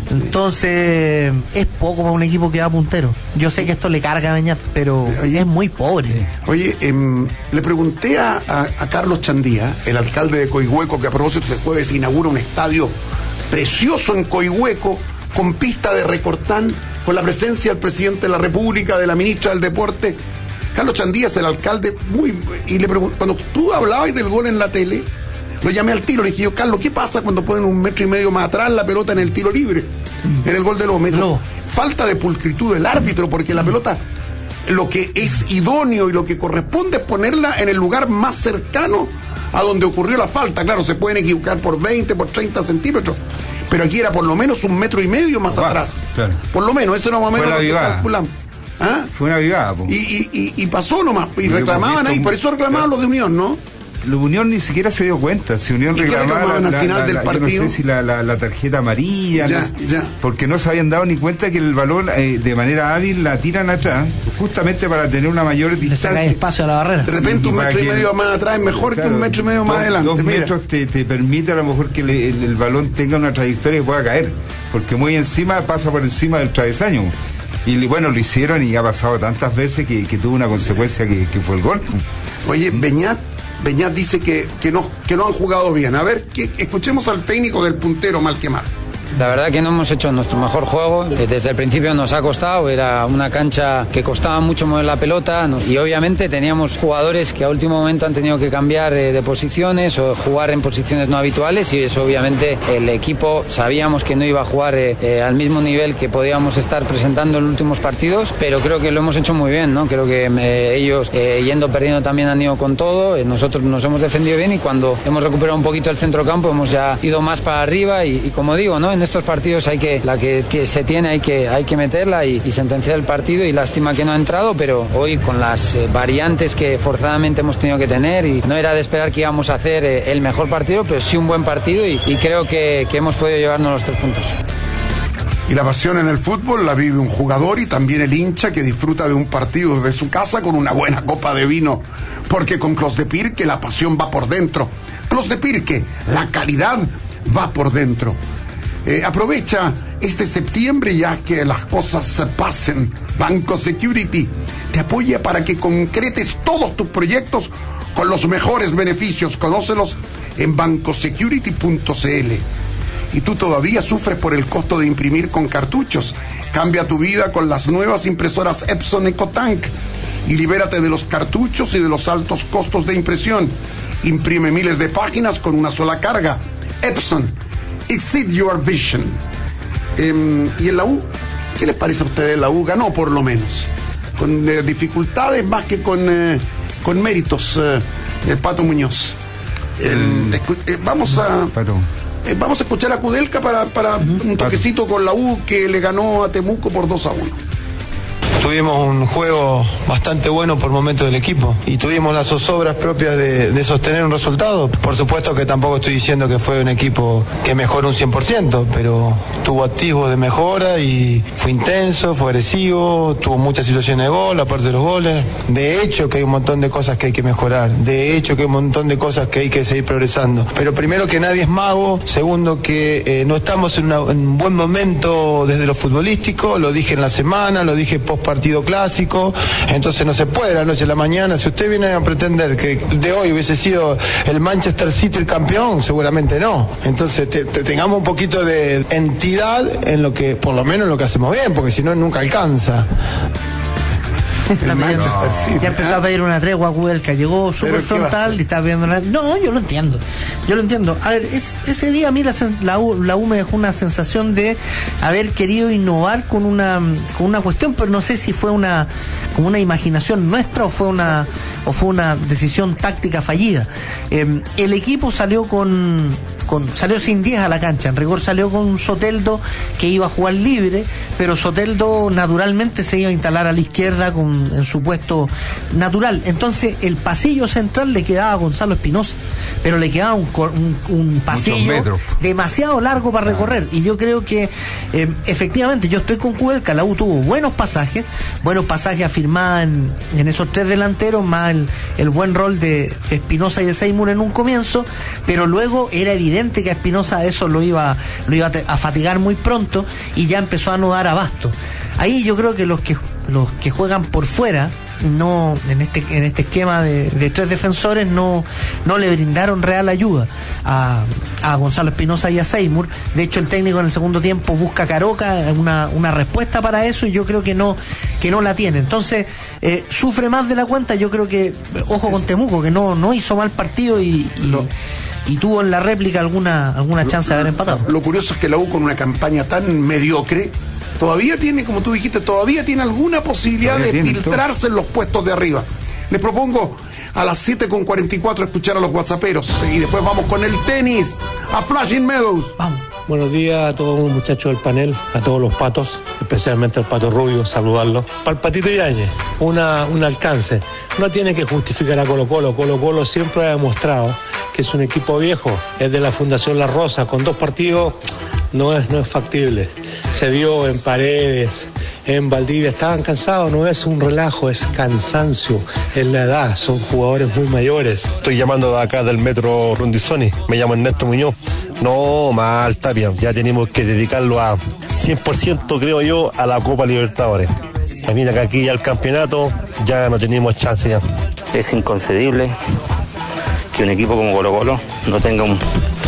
Entonces es poco para un equipo que va puntero. Yo sé que esto le carga a Beñat, pero oye, es muy pobre. Oye, eh, le pregunté a, a, a Carlos Chandía, el alcalde de Coihueco, que a propósito de jueves inaugura un estadio precioso en Coihueco, con pista de recortán, con la presencia del presidente de la República, de la ministra del Deporte. Carlos Chandía es el alcalde, muy, y le pregunté, cuando tú hablabas del gol en la tele, lo llamé al tiro, le dije yo, Carlos, ¿qué pasa cuando ponen un metro y medio más atrás la pelota en el tiro libre? En el gol de los metros. No. Falta de pulcritud del árbitro, porque la pelota, lo que es idóneo y lo que corresponde es ponerla en el lugar más cercano a donde ocurrió la falta. Claro, se pueden equivocar por veinte, por treinta centímetros, pero aquí era por lo menos un metro y medio más ah, atrás. Claro. Por lo menos, eso no más o menos lo que calculamos. ¿Ah? Fue una avivada. Y, y, y, y pasó nomás, y reclamaban ahí, por eso reclamaban los de Unión, ¿no? La Unión ni siquiera se dio cuenta. Si Unión reclamaba al la, final la, del la, partido, yo no sé si la, la, la tarjeta amarilla, ya, no, ya. porque no se habían dado ni cuenta que el balón eh, de manera hábil la tiran atrás, justamente para tener una mayor distancia, espacio a la barrera. De repente un metro y medio más atrás es mejor, claro, que un metro y medio más dos, adelante. Dos Mira. metros te, te permite a lo mejor que le, el, el balón tenga una trayectoria y pueda caer, porque muy encima pasa por encima del travesaño. Y bueno, lo hicieron y ha pasado tantas veces que, que tuvo una consecuencia que, que fue el gol. Oye, Beñat, Beñat dice que, que, no, que no han jugado bien. A ver, que, escuchemos al técnico del puntero, mal que mal. La verdad que no hemos hecho nuestro mejor juego. Desde el principio nos ha costado. Era una cancha que costaba mucho mover la pelota y obviamente teníamos jugadores que a último momento han tenido que cambiar de, de posiciones o jugar en posiciones no habituales, y eso obviamente el equipo sabíamos que no iba a jugar eh, eh, al mismo nivel que podíamos estar presentando en los últimos partidos, pero creo que lo hemos hecho muy bien, ¿no? Creo que eh, ellos eh, yendo perdiendo también han ido con todo, eh, nosotros nos hemos defendido bien y cuando hemos recuperado un poquito el centrocampo hemos ya ido más para arriba y, y como digo, ¿no? En estos partidos hay que la que, que se tiene hay que hay que meterla y, y sentenciar el partido, y lástima que no ha entrado, pero hoy con las eh, variantes que forzadamente hemos tenido que tener, y no era de esperar que íbamos a hacer eh, el mejor partido, pero sí un buen partido y, y creo que, que hemos podido llevarnos los tres puntos. Y la pasión en el fútbol la vive un jugador y también el hincha que disfruta de un partido desde su casa con una buena copa de vino, porque con Clos de Pirque la pasión va por dentro. Clos de Pirque, la calidad va por dentro. Eh, aprovecha este septiembre ya que las cosas se pasen. Banco Security te apoya para que concretes todos tus proyectos con los mejores beneficios. Conócelos en banco security punto c l. Y tú todavía sufres por el costo de imprimir con cartuchos. Cambia tu vida con las nuevas impresoras Epson EcoTank y libérate de los cartuchos y de los altos costos de impresión. Imprime miles de páginas con una sola carga. Epson, exceed your vision. Eh, y en la U, ¿qué les parece a ustedes? La U ganó por lo menos, con eh, dificultades más que con, eh, con méritos. Eh, el Pato Muñoz. El, escu- eh, vamos a... Pato. Eh, vamos a escuchar a Kudelka para, para un toquecito con la U que le ganó a Temuco por dos a uno. Tuvimos un juego bastante bueno por momentos del equipo y tuvimos las zozobras propias de, de sostener un resultado. Por supuesto que tampoco estoy diciendo que fue un equipo que mejoró un cien por ciento, pero tuvo activos de mejora y fue intenso, fue agresivo, tuvo muchas situaciones de gol, aparte de los goles. De hecho que hay un montón de cosas que hay que mejorar, de hecho que hay un montón de cosas que hay que seguir progresando. Pero primero que nadie es mago, segundo que eh, no estamos en, una, en un buen momento desde lo futbolístico, lo dije en la semana, lo dije post partido clásico, entonces no se puede de la noche a la mañana. Si usted viene a pretender que de hoy hubiese sido el Manchester City el campeón, seguramente no. Entonces te, te tengamos un poquito de entidad en lo que, por lo menos en lo que hacemos bien, porque si no nunca alcanza. El Manchester City. Ya empezó a pedir una tregua a Kudelka, llegó súper frontal y está viendo una... No, yo lo entiendo, yo lo entiendo. A ver, es, ese día a mí la, la, U, la U me dejó una sensación de haber querido innovar con una con una cuestión, pero no sé si fue una como una imaginación nuestra o fue una o fue una decisión táctica fallida. Eh, el equipo salió con, con salió sin diez a la cancha, en rigor salió con Soteldo que iba a jugar libre, pero Soteldo naturalmente se iba a instalar a la izquierda con en su puesto natural. Entonces el pasillo central le quedaba a Gonzalo Espinosa, pero le quedaba un, un, un pasillo demasiado largo para recorrer, y yo creo que eh, efectivamente yo estoy con Kudelka, la U tuvo buenos pasajes, buenos pasajes afirmados en, en esos tres delanteros, más el, el buen rol de Espinosa y de Seymour en un comienzo, pero luego era evidente que a Espinosa eso lo iba, lo iba a fatigar muy pronto y ya empezó a no dar abasto. Ahí yo creo que los que los que juegan por fuera, no en este en este esquema de, de tres defensores, no no le brindaron real ayuda a, a Gonzalo Espinosa y a Seymour. De hecho, el técnico en el segundo tiempo busca a Caroca una, una respuesta para eso, y yo creo que no que no la tiene. Entonces eh, sufre más de la cuenta. Yo creo que ojo con Temuco, que no no hizo mal partido y, y no. y tuvo en la réplica alguna alguna lo, chance de haber empatado. Lo curioso es que la U, con una campaña tan mediocre, todavía tiene, como tú dijiste, todavía tiene alguna posibilidad todavía de filtrarse todo en los puestos de arriba. Les propongo a las siete con cuarenta y cuatro escuchar a los whatsapperos y después vamos con el tenis a Flushing Meadows. Vamos. Buenos días a todos los muchachos del panel, a todos los patos, especialmente al Pato Rubio, saludarlo. Para el Patito Yáñez, una, un alcance. No tiene que justificar a Colo Colo. Colo Colo siempre ha demostrado que es un equipo viejo, es de la Fundación La Rosa, con dos partidos no es, no es factible. Se vio en Paredes, en Valdivia, estaban cansados, no es un relajo, es cansancio, es la edad, son jugadores muy mayores. Estoy llamando de acá del metro Rondizoni, me llamo Ernesto Muñoz. No, mal, Tapia, ya tenemos que dedicarlo a cien por ciento, creo yo, a la Copa Libertadores. Mira que aquí ya el campeonato, ya no tenemos chance ya. Es inconcebible que un equipo como Colo Colo no tenga un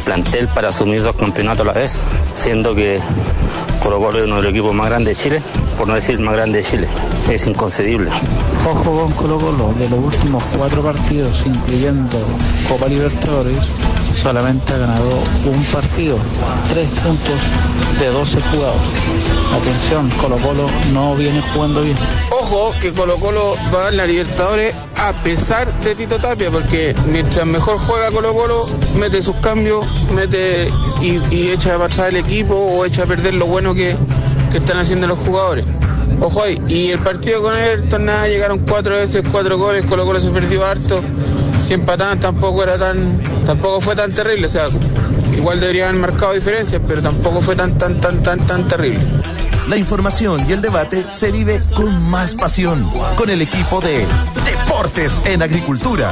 plantel para asumir dos campeonatos a la vez, siendo que Colo Colo es uno de los equipos más grandes de Chile, por no decir más grande de Chile. Es inconcebible. Ojo con Colo Colo, de los últimos cuatro partidos, incluyendo Copa Libertadores, solamente ha ganado un partido, tres puntos de doce jugados. Atención, Colo Colo no viene jugando bien. Ojo que Colo Colo va a la Libertadores a pesar de Tito Tapia, porque mientras mejor juega Colo Colo, mete sus cambios, mete y, y echa para atrás el equipo o echa a perder lo bueno que, que están haciendo los jugadores. Ojo ahí, y el partido con Everton, nada, llegaron cuatro veces, cuatro goles, Colo Colo se perdió harto. Si empataban tampoco era tan, tampoco fue tan terrible, o sea, igual deberían haber marcado diferencias, pero tampoco fue tan, tan, tan, tan, tan terrible. La información y el debate se vive con más pasión, con el equipo de Deportes en Agricultura.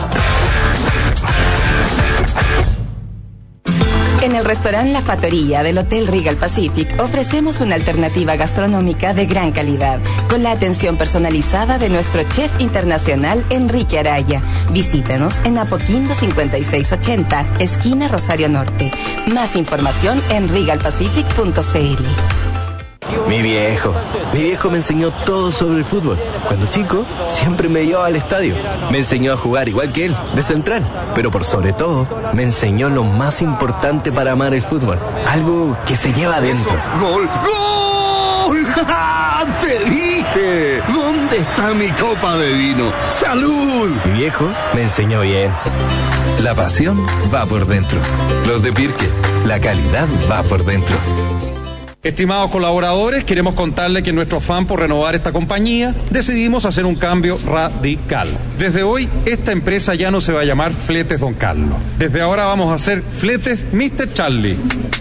En el restaurante La Factoría del Hotel Regal Pacific ofrecemos una alternativa gastronómica de gran calidad, con la atención personalizada de nuestro chef internacional Enrique Araya. Visítanos en Apoquindo cincuenta y seis ochenta, esquina Rosario Norte. Más información en regal pacific punto c l. Mi viejo, mi viejo me enseñó todo sobre el fútbol. Cuando chico, siempre me llevaba al estadio. Me enseñó a jugar igual que él, de central. Pero por sobre todo, me enseñó lo más importante para amar el fútbol. Algo que se lleva adentro. ¡Gol! ¡Gol! ¡Te dije! ¿Dónde está mi copa de vino? ¡Salud! Mi viejo me enseñó bien. La pasión va por dentro. Los de Pirque, la calidad va por dentro. Estimados colaboradores, queremos contarles que en nuestro afán por renovar esta compañía, decidimos hacer un cambio radical. Desde hoy, esta empresa ya no se va a llamar Fletes Don Carlos. Desde ahora vamos a hacer Fletes mister Charlie.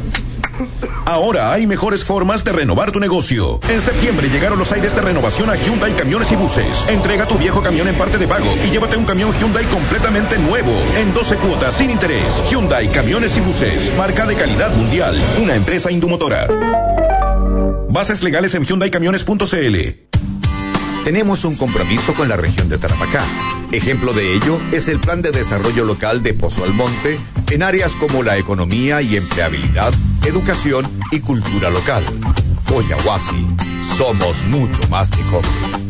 Ahora hay mejores formas de renovar tu negocio. En septiembre llegaron los aires de renovación a Hyundai Camiones y Buses. Entrega tu viejo camión en parte de pago y llévate un camión Hyundai completamente nuevo, en doce cuotas sin interés. Hyundai Camiones y Buses, marca de calidad mundial, una empresa Indumotora. Bases legales en hyundai camiones punto c l. Tenemos un compromiso con la región de Tarapacá. Ejemplo de ello es el Plan de Desarrollo Local de Pozo Almonte en áreas como la economía y empleabilidad, educación y cultura local. Coyahuasi, somos mucho más que cobre.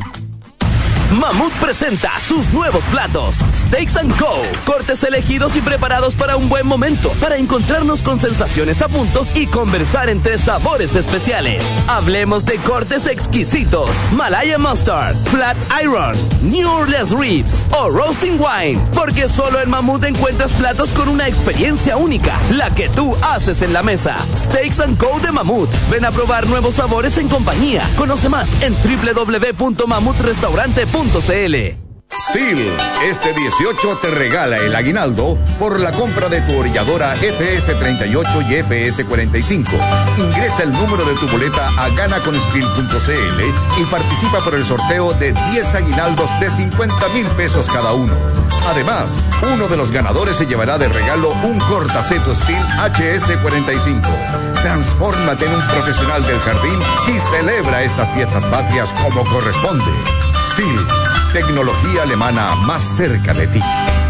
Mamut presenta sus nuevos platos, Steaks and Co. Cortes elegidos y preparados para un buen momento, para encontrarnos con sensaciones a punto y conversar entre sabores especiales. Hablemos de cortes exquisitos, Malaya Mustard, Flat Iron, New Orleans Ribs o Roasting Wine, porque solo en Mamut encuentras platos con una experiencia única, la que tú haces en la mesa. Steaks and Co. de Mamut. Ven a probar nuevos sabores en compañía. Conoce más en doble u doble u doble u punto mamut restaurante punto c l. Steel, este dieciocho te regala el aguinaldo por la compra de tu orilladora F S treinta y ocho y F S cuarenta y cinco. Ingresa el número de tu boleta a gana con steel punto c l y participa por el sorteo de diez aguinaldos de cincuenta mil pesos cada uno. Además, uno de los ganadores se llevará de regalo un cortaceto Steel H S cuarenta y cinco. Transfórmate en un profesional del jardín y celebra estas fiestas patrias como corresponde. Steel, tecnología alemana más cerca de ti.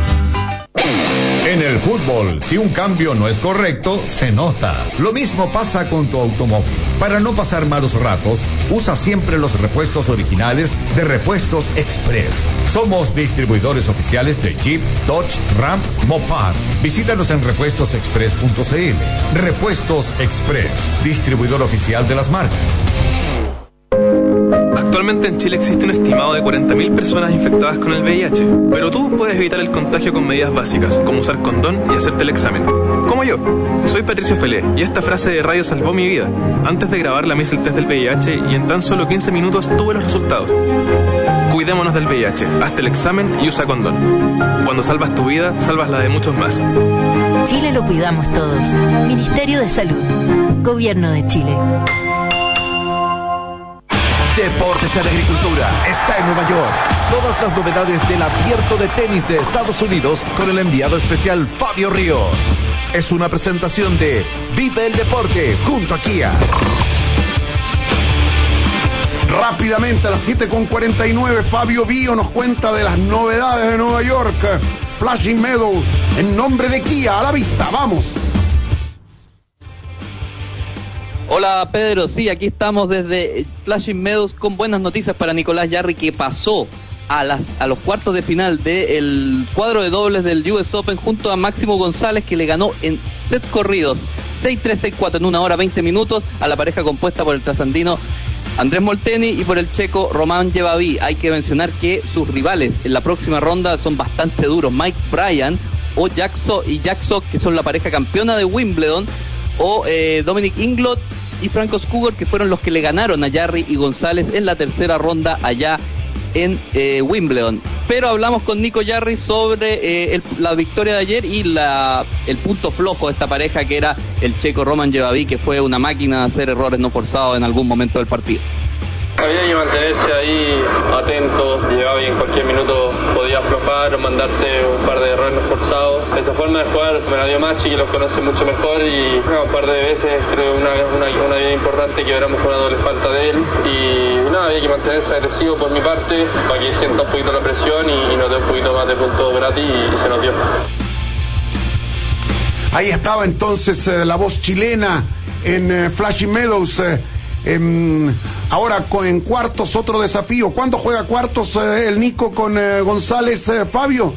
En el fútbol, si un cambio no es correcto, se nota. Lo mismo pasa con tu automóvil. Para no pasar malos ratos, usa siempre los repuestos originales de Repuestos Express. Somos distribuidores oficiales de Jeep, Dodge, Ram, Mopar. Visítanos en repuestos express punto c l. Repuestos Express, distribuidor oficial de las marcas. Actualmente en Chile existe un estimado de cuarenta mil personas infectadas con el V I H, pero tú puedes evitar el contagio con medidas básicas, como usar condón y hacerte el examen. Como yo. Soy Patricio Felé y esta frase de radio salvó mi vida. Antes de grabar la me hice el test del V I H y en tan solo quince minutos tuve los resultados. Cuidémonos del V I H, hazte el examen y usa condón. Cuando salvas tu vida, salvas la de muchos más. Chile lo cuidamos todos. Ministerio de Salud. Gobierno de Chile. Deportes en Agricultura está en Nueva York. Todas las novedades del abierto de tenis de Estados Unidos con el enviado especial Fabio Ríos. Es una presentación de Vive el Deporte junto a Kia. Rápidamente a las siete con cuarenta y nueve, Fabio Bío nos cuenta de las novedades de Nueva York. Flashing Meadow, en nombre de Kia, a la vista, vamos. Hola Pedro, sí, aquí estamos desde Flushing Meadows con buenas noticias para Nicolás Jarry, que pasó a las a los cuartos de final del cuadro de dobles del U S Open junto a Máximo González, que le ganó en sets corridos seis tres, seis cuatro en una hora veinte minutos a la pareja compuesta por el trasandino Andrés Molteni y por el checo Romain Yevavi. Hay que mencionar que sus rivales en la próxima ronda son bastante duros: Mike Bryan o Jack Sock y Jack Sock, que son la pareja campeona de Wimbledon, o eh, Dominic Inglot y Franco Skugor, que fueron los que le ganaron a Jarry y González en la tercera ronda allá en eh, Wimbledon. Pero hablamos con Nico Jarry sobre eh, el, la victoria de ayer y la, el punto flojo de esta pareja, que era el checo Roman Yevavi, que fue una máquina de hacer errores no forzados en algún momento del partido. Había que mantenerse ahí atento. Yevavi en cualquier minuto podía aflojar o mandarse un par de errores no forzados. Esa forma de jugar me la dio Machi, que los conoce mucho mejor, y no, un par de veces creo una una, una idea importante que éramos con una doble falta de él, y nada, había que mantenerse agresivo por mi parte para que sienta un poquito la presión y, y nos dé un poquito más de puntos gratis, y, y se nos dio. Ahí estaba entonces eh, la voz chilena en eh, Flushing Meadows. Eh, eh, ahora con, en cuartos otro desafío. ¿Cuándo juega cuartos eh, el Nico con eh, González, eh, Fabio?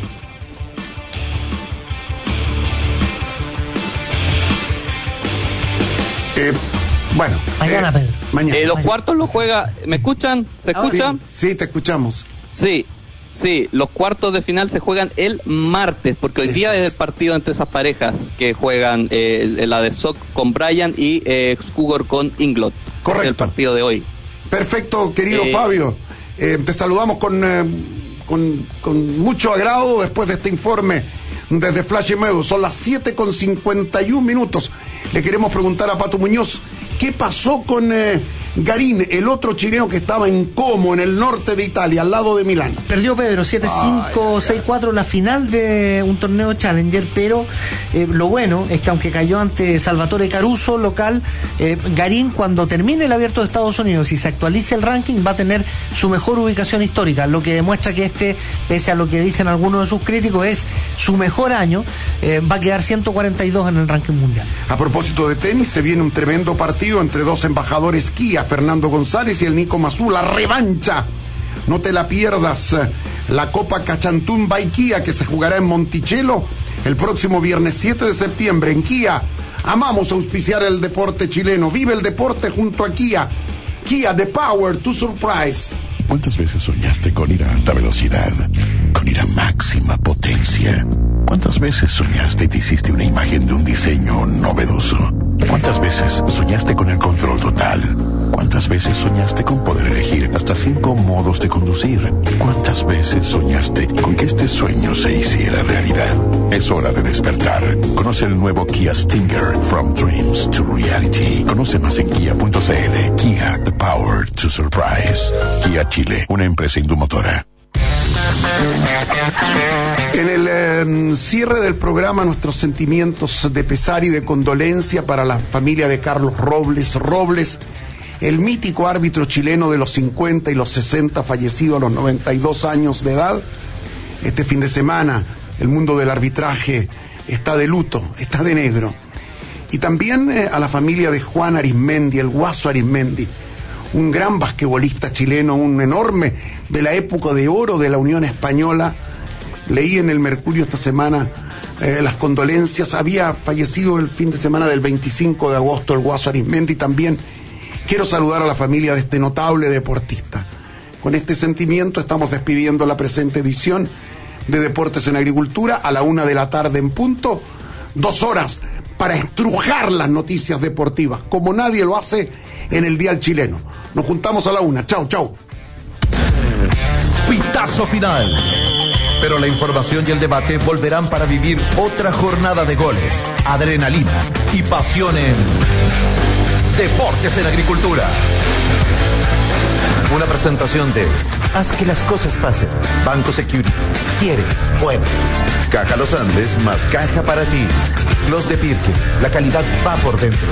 Eh, bueno. Mañana, eh, Pedro. Mañana. Eh, los cuartos los juega... ¿Me escuchan? ¿Se escuchan? Sí, sí, te escuchamos. Sí. Sí, los cuartos de final se juegan el martes, porque hoy Eso día es el partido entre esas parejas que juegan, eh, la de Sock con Bryan y eh, Skugor con Inglot. Correcto. Es el partido de hoy. Perfecto, querido eh, Fabio. Eh, te saludamos con, eh, con, con mucho agrado después de este informe desde Flushing Meadows. Son las siete con cincuenta y un minutos. Le queremos preguntar a Pato Muñoz, ¿qué pasó con eh, Garín, el otro chileno que estaba en Como, en el norte de Italia, al lado de Milán? Perdió Pedro siete cinco, seis cuatro la final de un torneo Challenger, pero eh, lo bueno es que aunque cayó ante Salvatore Caruso, local, eh, Garín, cuando termine el Abierto de Estados Unidos y se actualice el ranking, va a tener su mejor ubicación histórica, lo que demuestra que este, pese a lo que dicen algunos de sus críticos, es su mejor año. Eh, va a quedar ciento cuarenta y dos en el ranking mundial. A propósito de tenis, se viene un tremendo partido entre dos embajadores Kia, Fernando González y el Nico Mazú, la revancha. No te la pierdas. La Copa Cachantún by Kia, que se jugará en Monticello el próximo viernes siete de septiembre. En Kia amamos auspiciar el deporte chileno. Vive el deporte junto a Kia. Kia, the power to surprise. ¿Cuántas veces soñaste con ir a alta velocidad? Con ir a máxima potencia. ¿Cuántas veces soñaste y te hiciste una imagen de un diseño novedoso? ¿Cuántas veces soñaste con el control total? ¿Cuántas veces soñaste con poder elegir hasta cinco modos de conducir? ¿Cuántas veces soñaste con que este sueño se hiciera realidad? Es hora de despertar. Conoce el nuevo Kia Stinger, From Dreams to Reality. Conoce más en kia punto c l. Kia, the power to surprise. Kia Chile, una empresa indumotora. En el eh, cierre del programa, nuestros sentimientos de pesar y de condolencia para la familia de Carlos Robles. Robles, el mítico árbitro chileno de los cincuenta y los sesenta, fallecido a los noventa y dos años de edad. Este fin de semana, el mundo del arbitraje está de luto, está de negro. Y también eh, a la familia de Juan Arizmendi, el Guaso Arizmendi, un gran basquetbolista chileno, un enorme de la época de oro de la Unión Española. Leí en el Mercurio esta semana eh, las condolencias. Había fallecido el fin de semana del veinticinco de agosto el Guaso Arizmendi también. Quiero saludar a la familia de este notable deportista. Con este sentimiento estamos despidiendo la presente edición de Deportes en Agricultura a la una de la tarde en punto. Dos horas para estrujar las noticias deportivas, como nadie lo hace en el Dial Chileno. Nos juntamos a la una. Chau, chau. Pitazo final. Pero la información y el debate volverán para vivir otra jornada de goles, adrenalina y pasión en Deportes en Agricultura. Una presentación de Haz que las cosas pasen. Banco Security. ¿Quieres? Puedes. Caja Los Andes más caja para ti. Los de Pirque. La calidad va por dentro.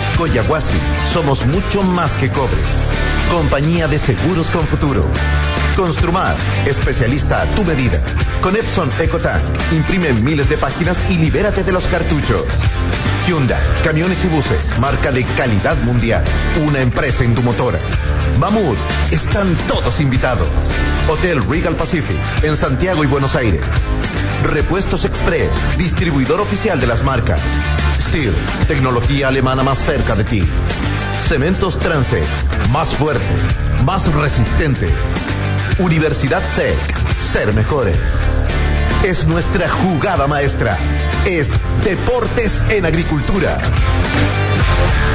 Coyahuasi. Somos mucho más que cobre. Compañía de Seguros con Futuro. Construmar, especialista a tu medida. Con Epson EcoTank, imprime miles de páginas y libérate de los cartuchos. Hyundai, camiones y buses, marca de calidad mundial. Una empresa indumotora. Mamut, están todos invitados. Hotel Regal Pacific, en Santiago y Buenos Aires. Repuestos Express, distribuidor oficial de las marcas. Steel, tecnología alemana más cerca de ti. Cementos Transex, más fuerte, más resistente. Universidad S E C, ser mejores. Es nuestra jugada maestra. Es Deportes en Agricultura.